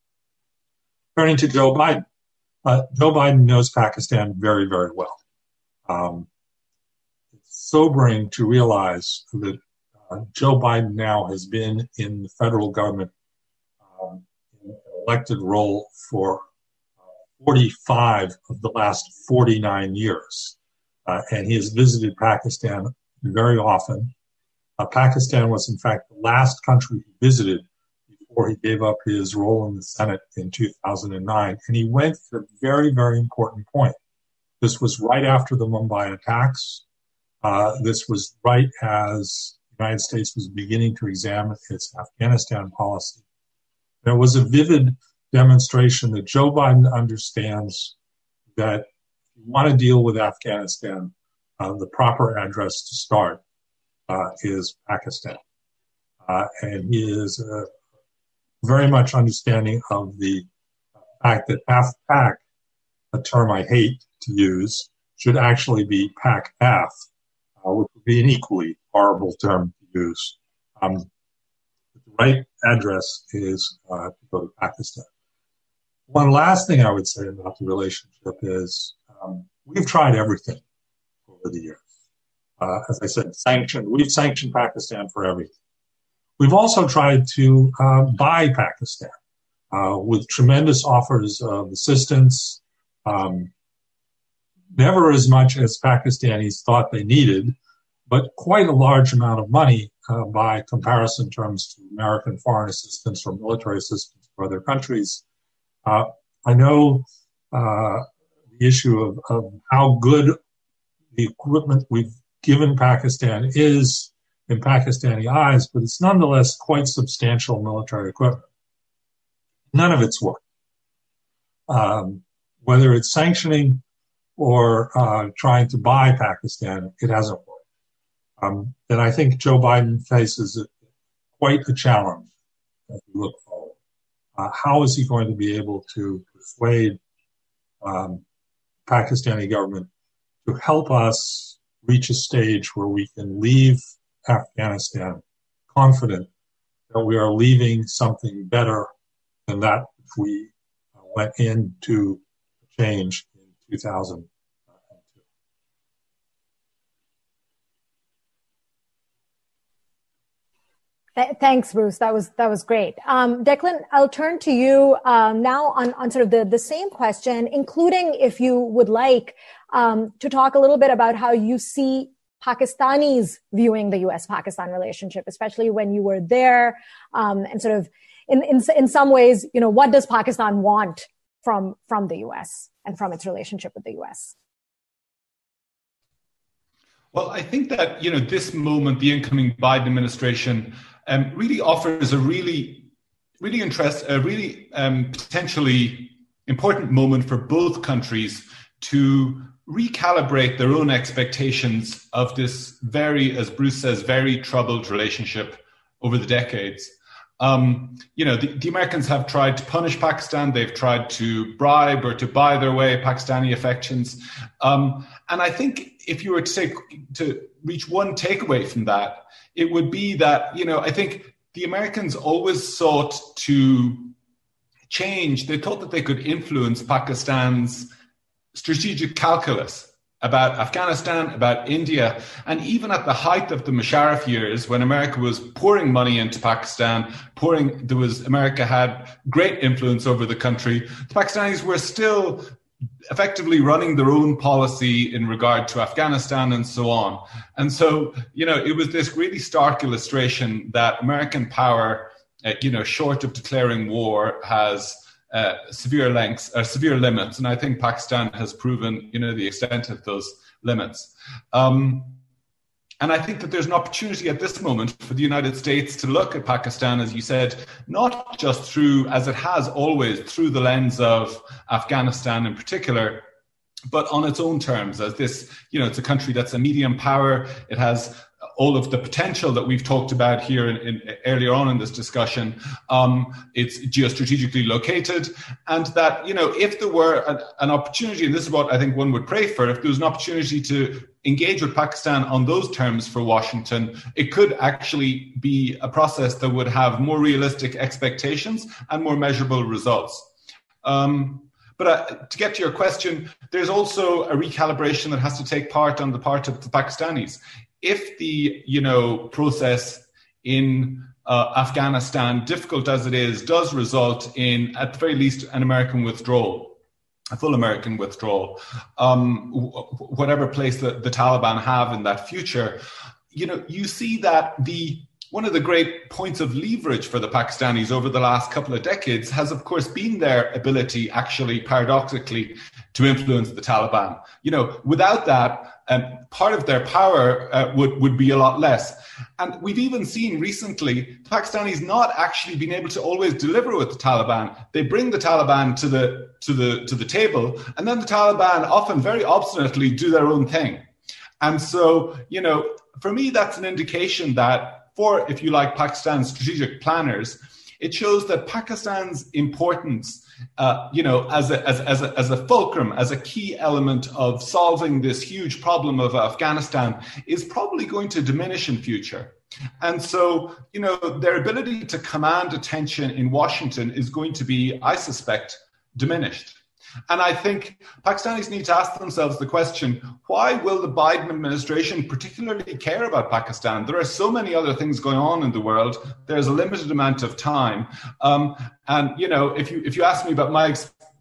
S4: Turning to Joe Biden. Uh, Joe Biden knows Pakistan very, very well. Um, it's sobering to realize that uh, Joe Biden now has been in the federal government um, in an elected role for uh, forty-five of the last forty-nine years. Uh, and he has visited Pakistan very often. Uh, Pakistan was, in fact, the last country he visited before he gave up his role in the Senate in two thousand nine. And he went at a very, very important point. This was right after the Mumbai attacks. Uh, this was right as the United States was beginning to examine its Afghanistan policy. There was a vivid demonstration that Joe Biden understands that if you want to deal with Afghanistan, uh, the proper address to start uh, is Pakistan. Uh, and he is uh, very much understanding of the fact that Af-Pak, a term I hate to use, should actually be Pak-Af, uh, which would be an equally horrible term to use. Um, the right address is uh, to go to Pakistan. One last thing I would say about the relationship is um, we've tried everything over the years. Uh, as I said, sanctioned, we've sanctioned Pakistan for everything. We've also tried to uh, buy Pakistan uh, with tremendous offers of assistance, um, never as much as Pakistanis thought they needed, but quite a large amount of money uh, by comparison terms to American foreign assistance or military assistance for other countries. Uh, I know uh, the issue of, of how good the equipment we've given Pakistan is in Pakistani eyes, but it's nonetheless quite substantial military equipment. None of it's worked. Um, whether it's sanctioning or uh, trying to buy Pakistan, it hasn't worked. Um, and I think Joe Biden faces a, quite a challenge as we look forward. Uh, how is he going to be able to persuade um, Pakistani government to help us reach a stage where we can leave Afghanistan confident that we are leaving something better than that which we uh, went into change in two thousand two.
S2: Th- thanks, Bruce. That was that was great. Um, Declan, I'll turn to you um, now on, on sort of the, the same question, including if you would like um, to talk a little bit about how you see Pakistanis viewing the U S Pakistan relationship, especially when you were there, um, and sort of in, in in some ways, you know, what does Pakistan want from from the U S and from its relationship with the U S?
S3: Well, I think that, you know, this moment, the incoming Biden administration um, really offers a really, really interest, a really um, potentially important moment for both countries to recalibrate their own expectations of this very, as Bruce says, very troubled relationship over the decades. Um, you know, the, the Americans have tried to punish Pakistan. They've tried to bribe or to buy their way Pakistani affections. Um, and I think if you were to say, to reach one takeaway from that, it would be that, you know, I think the Americans always sought to change. They thought that they could influence Pakistan's strategic calculus about Afghanistan, about India, and even at the height of the Musharraf years, when America was pouring money into Pakistan, pouring, there was, America had great influence over the country. The Pakistanis were still effectively running their own policy in regard to Afghanistan and so on. And so, you know, it was this really stark illustration that American power, uh, you know, short of declaring war, has Uh, severe lengths, uh, severe limits, and I think Pakistan has proven, you know, the extent of those limits. Um, and I think that there's an opportunity at this moment for the United States to look at Pakistan, as you said, not just through, as it has always, through the lens of Afghanistan in particular, but on its own terms, as this, you know, it's a country that's a medium power. It has all of the potential that we've talked about here in, in, earlier on in this discussion. Um, it's geostrategically located, and that, you know, if there were an, an opportunity, and this is what I think one would pray for, if there was an opportunity to engage with Pakistan on those terms for Washington, it could actually be a process that would have more realistic expectations and more measurable results. Um, But uh, to get to your question, there's also a recalibration that has to take part on the part of the Pakistanis. If the, you know, process in uh, Afghanistan, difficult as it is, does result in, at the very least, an American withdrawal, a full American withdrawal, um, w- whatever place that the Taliban have in that future, you know, you see that the one of the great points of leverage for the Pakistanis over the last couple of decades has, of course, been their ability, actually, paradoxically, to influence the Taliban. You know, without that, um, part of their power uh, would, would be a lot less. And we've even seen recently the Pakistanis not actually being able to always deliver with the Taliban. They bring the Taliban to the to the to the table, and then the Taliban often very obstinately do their own thing. And so, you know, for me, that's an indication that, for, if you like, Pakistan's strategic planners, it shows that Pakistan's importance, uh, you know, as a, as, as, a, as a fulcrum, as a key element of solving this huge problem of Afghanistan, is probably going to diminish in future. And so, you know, their ability to command attention in Washington is going to be, I suspect, diminished. And I think Pakistanis need to ask themselves the question, why will the Biden administration particularly care about Pakistan? There are so many other things going on in the world. There's a limited amount of time. Um, and, you know, if you if you ask me about my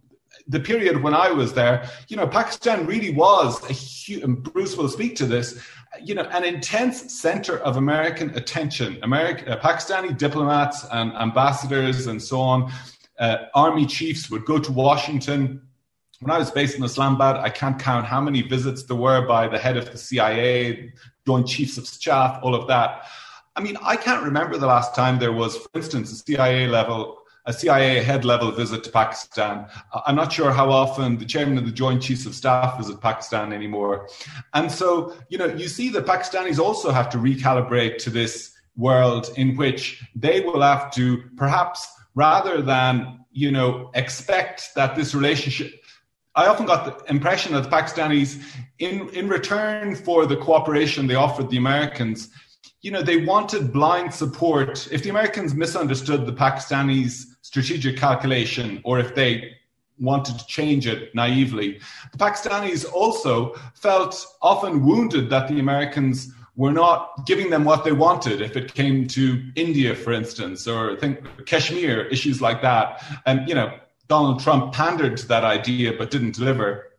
S3: the period when I was there, you know, Pakistan really was, a huge, and Bruce will speak to this, you know, an intense center of American attention. American, uh, Pakistani diplomats and ambassadors and so on, Uh, army chiefs would go to Washington. When I was based in Islamabad, I can't count how many visits there were by the head of the C I A, Joint Chiefs of Staff, all of that. I mean, I can't remember the last time there was, for instance, a C I A level, a C I A head level visit to Pakistan. I'm not sure how often the chairman of the Joint Chiefs of Staff visit Pakistan anymore. And so, you know, you see that Pakistanis also have to recalibrate to this world in which they will have to perhaps, rather than, you know, expect that this relationship, I often got the impression that the Pakistanis, in, in return for the cooperation they offered the Americans, you know, they wanted blind support. If the Americans misunderstood the Pakistanis' strategic calculation, or if they wanted to change it naively, the Pakistanis also felt often wounded that the Americans were not giving them what they wanted if it came to India, for instance, or I think Kashmir, issues like that. And, you know, Donald Trump pandered to that idea but didn't deliver.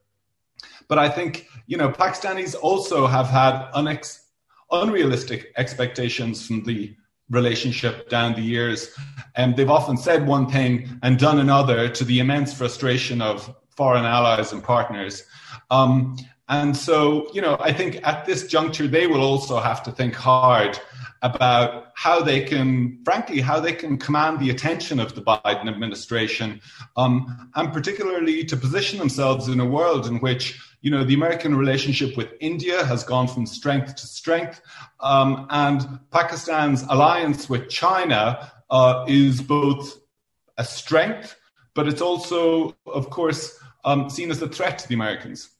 S3: But I think, you know, Pakistanis also have had unex- unrealistic expectations from the relationship down the years. And they've often said one thing and done another, to the immense frustration of foreign allies and partners. Um, And so, you know, I think at this juncture, they will also have to think hard about how they can, frankly, how they can command the attention of the Biden administration, um, and particularly to position themselves in a world in which, you know, the American relationship with India has gone from strength to strength, um, and Pakistan's alliance with China uh, is both a strength, but it's also, of course, um, seen as a threat to the Americans.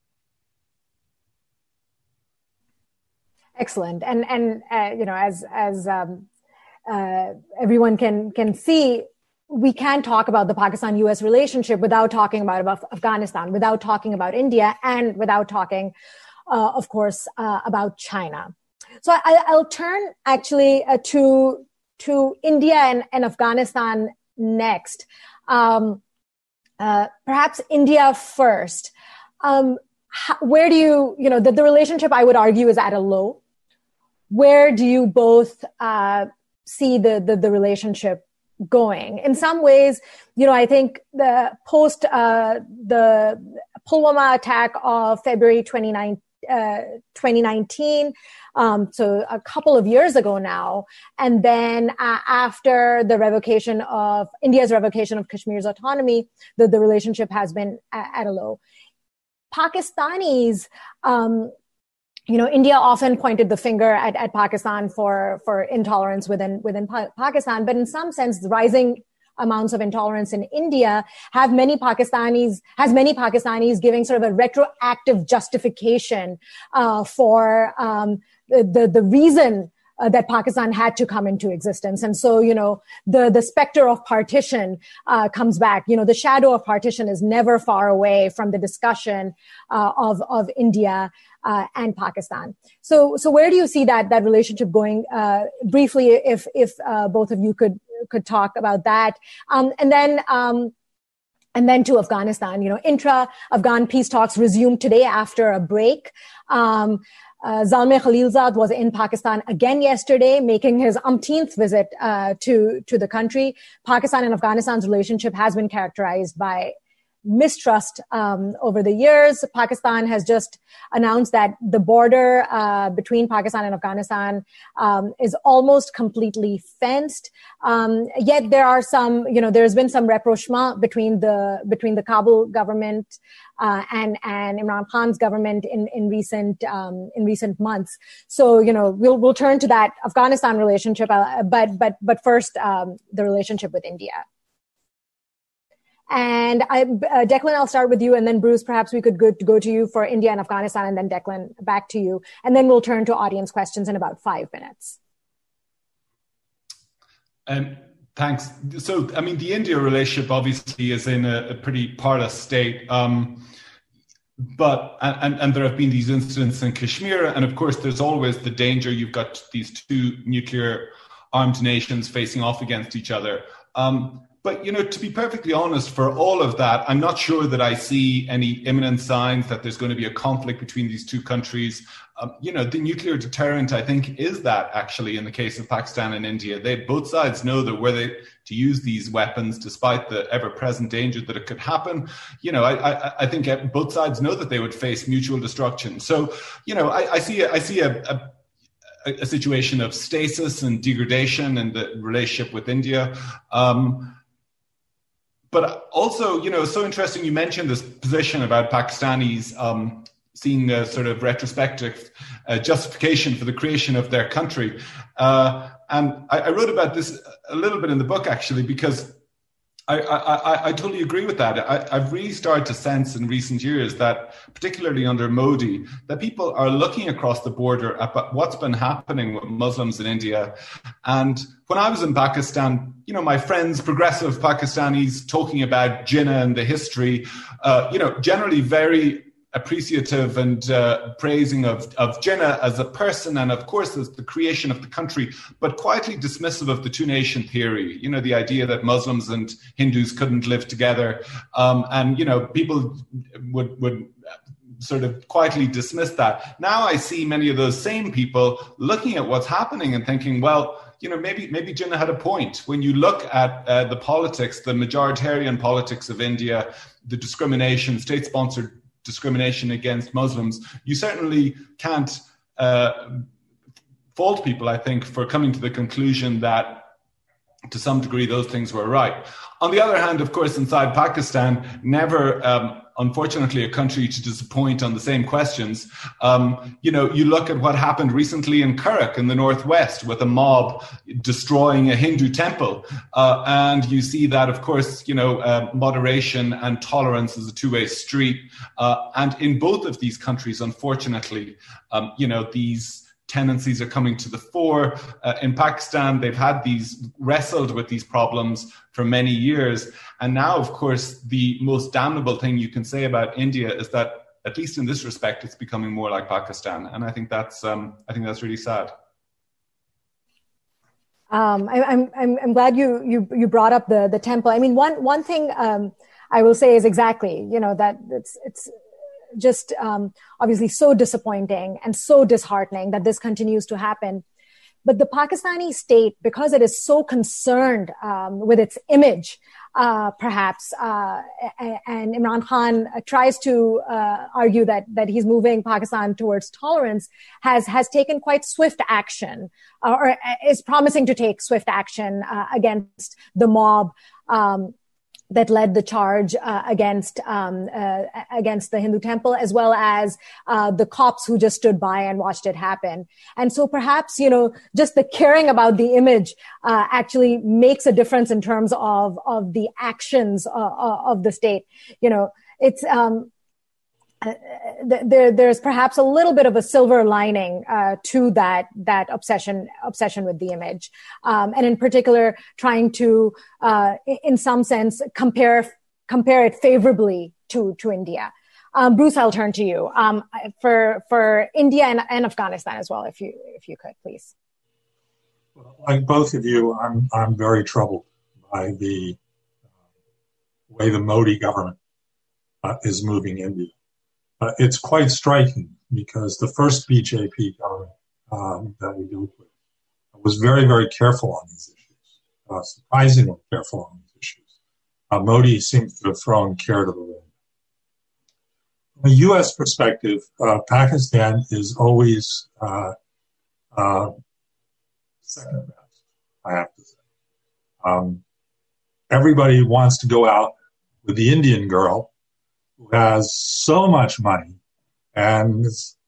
S2: Excellent, and and uh, you know, as as um, uh, everyone can can see, we can't talk about the Pakistan-U S relationship without talking about, about Afghanistan, without talking about India, and without talking, uh, of course, uh, about China. So I, I'll turn actually uh, to to India and, and Afghanistan next. Um, uh, perhaps India first. Um, how, where do you, you know, the, the relationship, I would argue, is at a low. Where do you both uh, see the, the the relationship going? In some ways, you know, I think the post uh, the Pulwama attack of February twenty-ninth, uh, twenty nineteen, um, so a couple of years ago now, and then uh, after the revocation of India's revocation of Kashmir's autonomy, the, the relationship has been at, at a low. Pakistanis, um, you know, India often pointed the finger at, at Pakistan for, for intolerance within, within pa- Pakistan. But in some sense, the rising amounts of intolerance in India have many Pakistanis, has many Pakistanis giving sort of a retroactive justification, uh, for, um, the, the, the reason Uh, that Pakistan had to come into existence. And so, you know, the, the specter of partition, uh, comes back. You know, the shadow of partition is never far away from the discussion, uh, of, of India, uh, and Pakistan. So, so where do you see that, that relationship going? Uh, briefly, if, if, uh, both of you could, could talk about that. Um, and then, um, And then to Afghanistan, you know, intra-Afghan peace talks resumed today after a break. Um, Uh, Zalmay Khalilzad was in Pakistan again yesterday, making his umpteenth visit uh, to to the country. Pakistan and Afghanistan's relationship has been characterized by mistrust um, over the years. Pakistan has just announced that the border uh, between Pakistan and Afghanistan um, is almost completely fenced. Um, yet there are some, you know, there's been some rapprochement between the between the Kabul government uh, and and Imran Khan's government in in recent um, in recent months. So, you know, we'll we'll turn to that Afghanistan relationship, uh, but but but first um, the relationship with India. And I, uh, Declan, I'll start with you, and then Bruce, perhaps we could go to, go to you for India and Afghanistan, and then Declan, back to you. And then we'll turn to audience questions in about five minutes.
S3: Um, thanks. So, I mean, the India relationship obviously is in a, a pretty parlous state. Um, but, and, and there have been these incidents in Kashmir, and of course, there's always the danger you've got these two nuclear armed nations facing off against each other. Um, But, you know, to be perfectly honest, for all of that, I'm not sure that I see any imminent signs that there's going to be a conflict between these two countries. Um, you know, the nuclear deterrent, I think, is that actually in the case of Pakistan and India. They both sides know that were they to use these weapons, despite the ever-present danger that it could happen, you know, I, I, I think both sides know that they would face mutual destruction. So, you know, I, I see, I see a, a a situation of stasis and degradation in the relationship with India. Um, But also, you know, so interesting you mentioned this position about Pakistanis um, seeing a sort of retrospective uh, justification for the creation of their country. Uh, and I, I wrote about this a little bit in the book, actually, because I, I, I totally agree with that. I, I've really started to sense in recent years that, particularly under Modi, that people are looking across the border at what's been happening with Muslims in India. And when I was in Pakistan, you know, my friends, progressive Pakistanis, talking about Jinnah and the history, uh, you know, generally very appreciative and uh, praising of, of Jinnah as a person and, of course, as the creation of the country, but quietly dismissive of the two-nation theory, you know, the idea that Muslims and Hindus couldn't live together. Um, and, you know, people would, would sort of quietly dismiss that. Now I see many of those same people looking at what's happening and thinking, well, you know, maybe maybe Jinnah had a point. When you look at uh, the politics, the majoritarian politics of India, the discrimination, state-sponsored discrimination against Muslims, you certainly can't uh, fault people, I think, for coming to the conclusion that to some degree those things were right. On the other hand, of course, inside Pakistan, never, um, unfortunately, a country to disappoint on the same questions. Um, you know, you look at what happened recently in Curragh in the northwest with a mob destroying a Hindu temple. Uh, and you see that, of course, you know, uh, moderation and tolerance is a two-way street. Uh, and in both of these countries, unfortunately, um, you know, these tendencies are coming to the fore. Uh, in Pakistan, they've had these, wrestled with these problems for many years. And now, of course, the most damnable thing you can say about India is that, at least in this respect, it's becoming more like Pakistan. And I think that's, um, I think that's really sad.
S2: Um, I, I'm, I'm, I'm glad you, you, you brought up the, the temple. I mean, one, one thing, um, I will say is exactly, you know, that it's, it's, just um, obviously so disappointing and so disheartening that this continues to happen. But the Pakistani state, because it is so concerned um, with its image, uh, perhaps, uh, and Imran Khan tries to uh, argue that that he's moving Pakistan towards tolerance, has has taken quite swift action, uh, or is promising to take swift action uh, against the mob. Um, that led the charge uh, against um, uh, against the Hindu temple, as well as uh, the cops who just stood by and watched it happen. And so perhaps, you know, just the caring about the image uh, actually makes a difference in terms of of the actions uh, of the state. You know, it's um, uh, there. There's perhaps a little bit of a silver lining uh, to that that obsession obsession with the image, um, and in particular, trying to, uh, in some sense, compare compare it favorably to to India. Um, Bruce, I'll turn to you um, for for India and, and Afghanistan as well, if you if you could, please.
S4: Well, like both of you, I'm I'm very troubled by the uh, way the Modi government uh, is moving India. Uh, it's quite striking because the first B J P government um, that we dealt with was very, very careful on these issues, uh, surprisingly careful on these issues. Uh, Modi seems to have thrown care to the wind. From a U S perspective, uh, Pakistan is always uh, uh, second best, I have to say. Um, everybody wants to go out with the Indian girl who has so much money and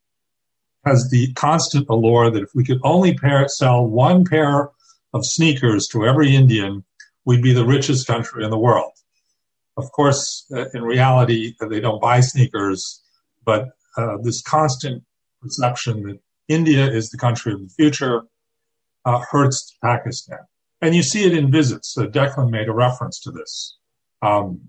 S4: has the constant allure that if we could only pair, sell one pair of sneakers to every Indian, we'd be the richest country in the world. Of course, uh, in reality, they don't buy sneakers, but uh, this constant perception that India is the country of the future uh, hurts Pakistan. And you see it in visits. Uh, Declan made a reference to this. Um,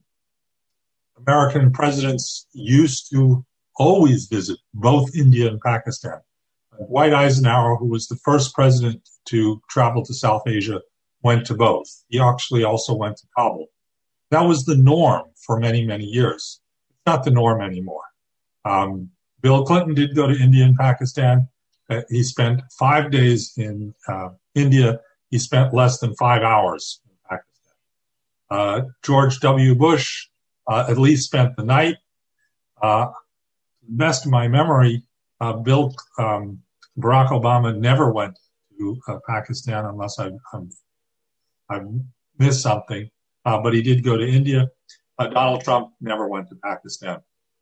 S4: American presidents used to always visit both India and Pakistan. Dwight Eisenhower, who was the first president to travel to South Asia, went to both. He actually also went to Kabul. That was the norm for many, many years. It's not the norm anymore. Um, Bill Clinton did go to India and Pakistan. Uh, he spent five days in uh, India. He spent less than five hours in Pakistan. Uh, George W. Bush uh, at least spent the night. Uh, to the best of my memory, uh, Bill um, Barack Obama never went to uh, Pakistan unless I've, I've, I've missed something. Uh, but he did go to India. Uh, Donald Trump never went to Pakistan.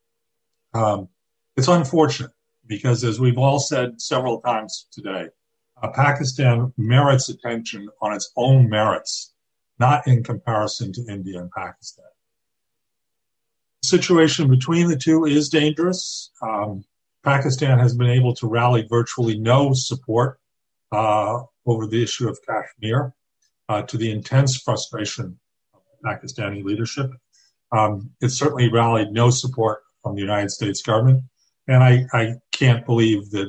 S4: Um, it's unfortunate because, as we've all said several times today, uh, Pakistan merits attention on its own merits, not in comparison to India and Pakistan. The situation between the two is dangerous. Um, Pakistan has been able to rally virtually no support uh, over the issue of Kashmir, uh, to the intense frustration of the Pakistani leadership. Um, it certainly rallied no support from the United States government, and I, I can't believe that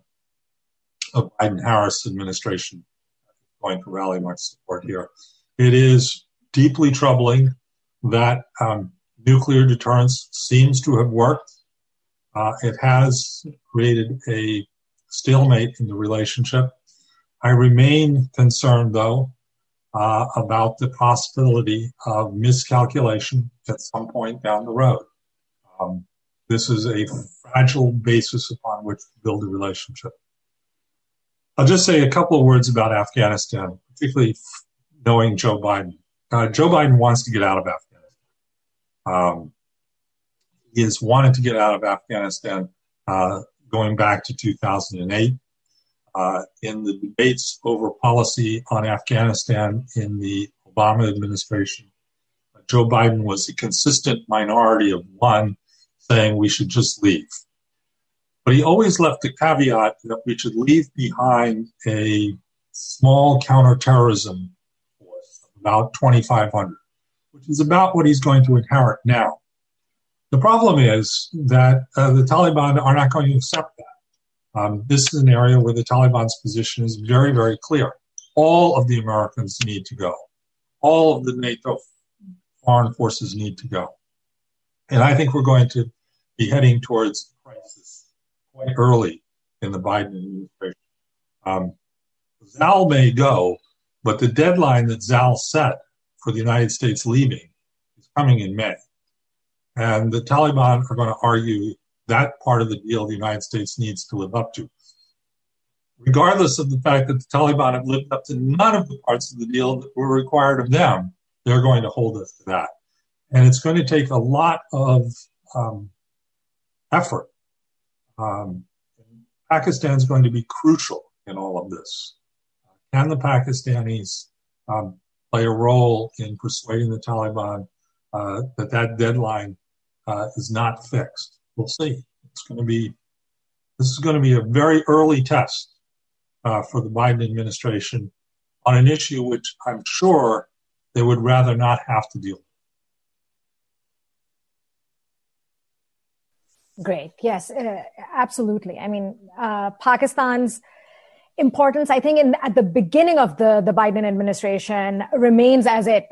S4: uh, a Biden-Harris administration is going to rally much support here. It is deeply troubling that um, nuclear deterrence seems to have worked. Uh, it has created a stalemate in the relationship. I remain concerned, though, uh, about the possibility of miscalculation at some point down the road. Um, this is a fragile basis upon which to build a relationship. I'll just say a couple of words about Afghanistan, particularly knowing Joe Biden. Uh, Joe Biden wants to get out of Afghanistan. Um, he has wanted to get out of Afghanistan uh, going back to two thousand eight. Uh, in the debates over policy on Afghanistan in the Obama administration, uh, Joe Biden was a consistent minority of one saying we should just leave. But he always left the caveat that we should leave behind a small counterterrorism force of about twenty-five hundred, which is about what he's going to inherit now. The problem is that uh, the Taliban are not going to accept that. Um, this is an area where the Taliban's position is very, very clear. All of the Americans need to go. All of the NATO foreign forces need to go. And I think we're going to be heading towards a crisis quite early in the Biden administration. Um, Zal may go, but the deadline that Zal set for the United States leaving is coming in May. And the Taliban are going to argue that part of the deal the United States needs to live up to. Regardless of the fact that the Taliban have lived up to none of the parts of the deal that were required of them, they're going to hold us to that. And it's going to take a lot of um, effort. Um, Pakistan is going to be crucial in all of this. Can the Pakistanis um, play a role in persuading the Taliban uh, that that deadline uh, is not fixed? We'll see. It's going to be, this is going to be a very early test uh, for the Biden administration on an issue which I'm sure they would rather not have to deal with.
S2: Great. Yes, uh, absolutely. I mean, uh, Pakistan's importance, I think, in, at the beginning of the, the Biden administration remains as it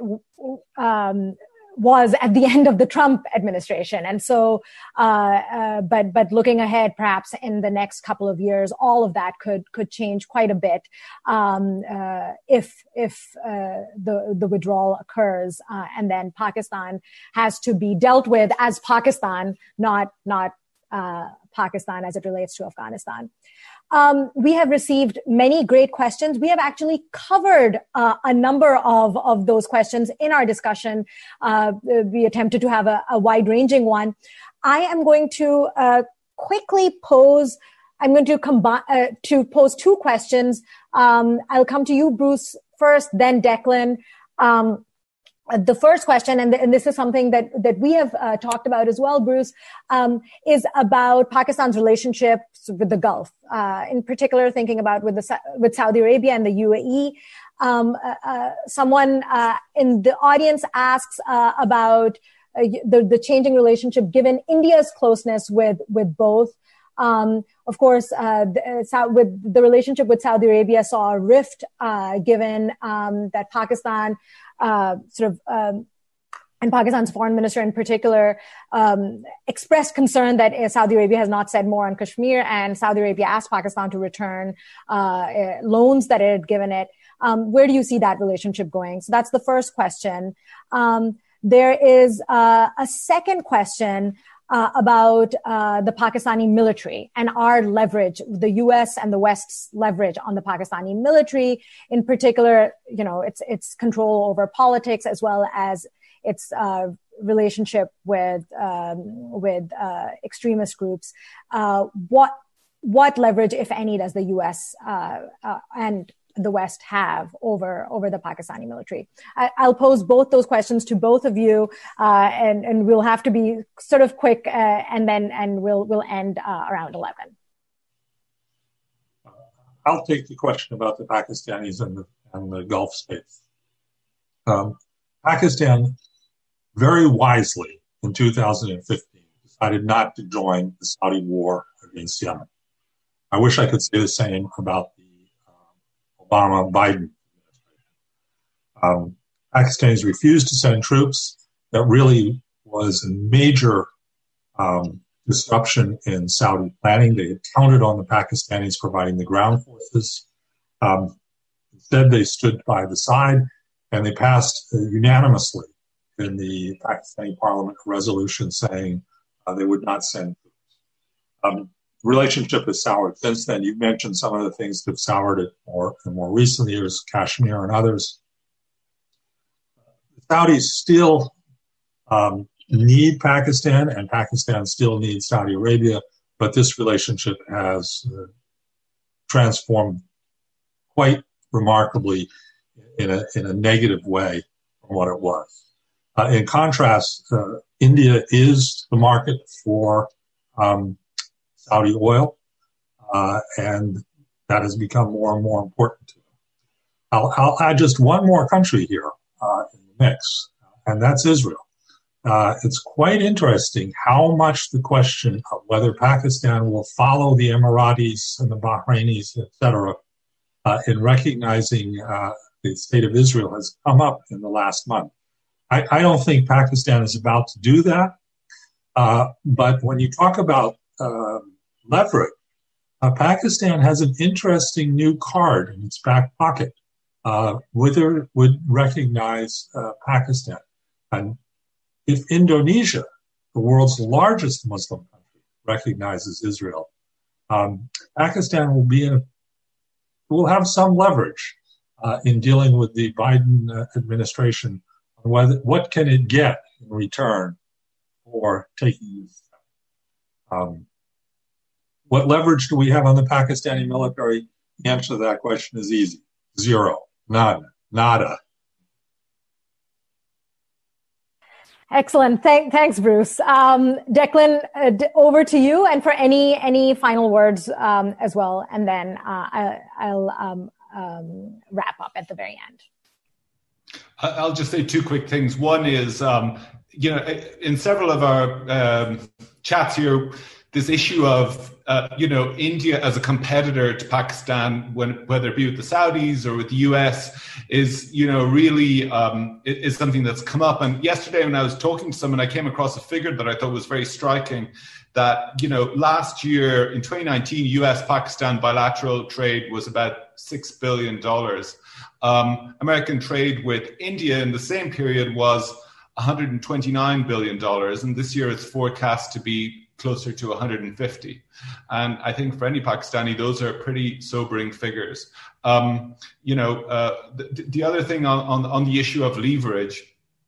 S2: um, was at the end of the Trump administration. And so, uh, uh, but, but looking ahead, perhaps in the next couple of years, all of that could, could change quite a bit, um, uh, if, if, uh, the, the withdrawal occurs. Uh, and then Pakistan has to be dealt with as Pakistan, not, not, uh, Pakistan as it relates to Afghanistan. Um, we have received many great questions. We have actually covered uh, a number of, of those questions in our discussion. Uh, we attempted to have a, a wide-ranging one. I am going to uh, quickly pose. I'm going to combine uh, to pose two questions. Um, I'll come to you, Bruce, first, then Declan. Um, The first question, and, th- and this is something that, that we have uh, talked about as well, Bruce, um, is about Pakistan's relationships with the Gulf, uh, in particular thinking about with the with Saudi Arabia and the U A E. Um, uh, uh, someone uh, in the audience asks uh, about uh, the, the changing relationship given India's closeness with with both. Um, of course, uh, the, uh, with the relationship with Saudi Arabia saw a rift, uh, given, um, that Pakistan, uh, sort of, um, and Pakistan's foreign minister in particular, um, expressed concern that uh, Saudi Arabia has not said more on Kashmir, and Saudi Arabia asked Pakistan to return, uh, uh loans that it had given it. Um, where do you see that relationship going? So that's the first question. Um, there is, uh, a second question, Uh, about uh, the Pakistani military and our leverage, the U S and the West's leverage on the Pakistani military, in particular, you know, its its control over politics as well as its uh, relationship with um, with uh, extremist groups. Uh, what what leverage, if any, does the U S uh, uh, and the West have over over the Pakistani military? I, I'll pose both those questions to both of you, uh, and and we'll have to be sort of quick, uh, and then and we'll we'll end uh, around eleven.
S4: I'll take the question about the Pakistanis and the and the Gulf states. Um, Pakistan very wisely in two thousand fifteen decided not to join the Saudi war against Yemen. I wish I could say the same about the Obama-Biden administration. Um, Pakistanis refused to send troops. That really was a major um, disruption in Saudi planning. They had counted on the Pakistanis providing the ground forces. Um, instead, they stood by the side, and they passed uh, unanimously in the Pakistani parliament a resolution saying uh, they would not send troops. Um, Relationship has soured since then. You've mentioned some of the things that have soured it more in more recent years, Kashmir and others. The Saudis still um, need Pakistan, and Pakistan still needs Saudi Arabia, but this relationship has uh, transformed quite remarkably in a in a negative way from what it was. Uh, in contrast, uh, India is the market for um, Saudi oil, uh, and that has become more and more important to them. I'll, I'll add just one more country here uh, in the mix, and that's Israel. Uh, it's quite interesting how much the question of whether Pakistan will follow the Emiratis and the Bahrainis, et cetera, uh, in recognizing uh, the state of Israel has come up in the last month. I, I don't think Pakistan is about to do that, uh, but when you talk about uh, leverage, uh, Pakistan has an interesting new card in its back pocket. Uh, whether it would recognize uh, Pakistan. And if Indonesia, the world's largest Muslim country, recognizes Israel, um, Pakistan will be in a, will have some leverage uh, in dealing with the Biden uh, administration on whether, what can it get in return for taking this step. Um, what leverage do we have on the Pakistani military? The answer to that question is easy. Zero. None. Nada.
S2: Excellent. Thank, thanks, Bruce. Um, Declan, uh, d- over to you, and for any any final words um, as well, and then uh, I, I'll um, um, wrap up at the very end.
S3: I'll just say two quick things. One is, um, you know, in several of our um, chats here, this issue of, uh, you know, India as a competitor to Pakistan, when, whether it be with the Saudis or with the U S, is, you know, really um, is something that's come up. And yesterday when I was talking to someone, I came across a figure that I thought was very striking, that, you know, last year in twenty nineteen, U S Pakistan bilateral trade was about six billion dollars. Um, American trade with India in the same period was one hundred twenty-nine billion dollars. And this year it's forecast to be closer to one hundred fifty. And I think for any Pakistani, those are pretty sobering figures. Um, you know, uh, the, the other thing on, on, on the issue of leverage,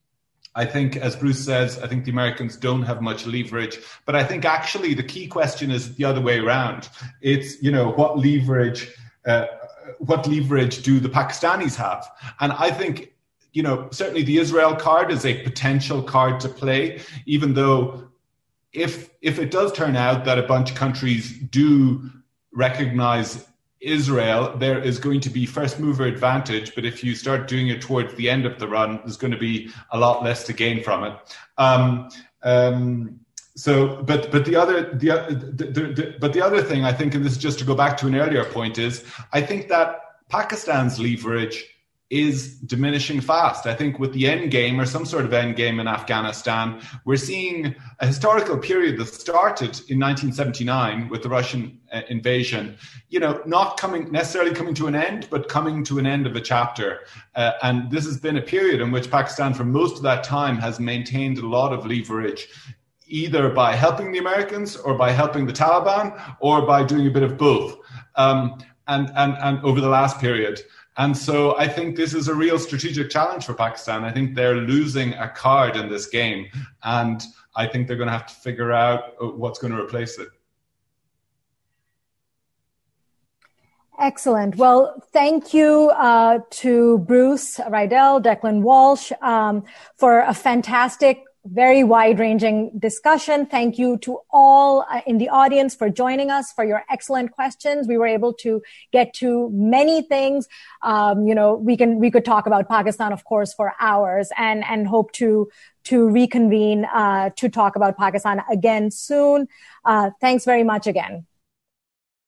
S3: I think, as Bruce says, I think the Americans don't have much leverage. But I think actually the key question is the other way around. It's, you know, what leverage, uh, what leverage do the Pakistanis have? And I think, you know, certainly the Israel card is a potential card to play, even though If if it does turn out that a bunch of countries do recognize Israel, there is going to be first mover advantage. But if you start doing it towards the end of the run, there's going to be a lot less to gain from it. Um, um, so, but but the other the, the, the, the but the other thing I think, and this is just to go back to an earlier point, is I think that Pakistan's leverage is diminishing fast. I think with the end game or some sort of end game in Afghanistan, we're seeing a historical period that started in nineteen seventy-nine with the Russian uh, invasion, you know, not coming necessarily coming to an end, but coming to an end of a chapter. Uh, and this has been a period in which Pakistan for most of that time has maintained a lot of leverage, either by helping the Americans or by helping the Taliban or by doing a bit of both. Um, and, and, and over the last period. And so I think this is a real strategic challenge for Pakistan. I think they're losing a card in this game. And I think they're going to have to figure out what's going to replace it.
S2: Excellent. Well, thank you uh, to Bruce Riedel, Declan Walsh, um, for a fantastic, very wide-ranging discussion. Thank you to all uh, in the audience for joining us, for your excellent questions. We were able to get to many things. Um, you know, we can we could talk about Pakistan, of course, for hours, and and hope to to reconvene uh, to talk about Pakistan again soon. Uh, thanks very much again.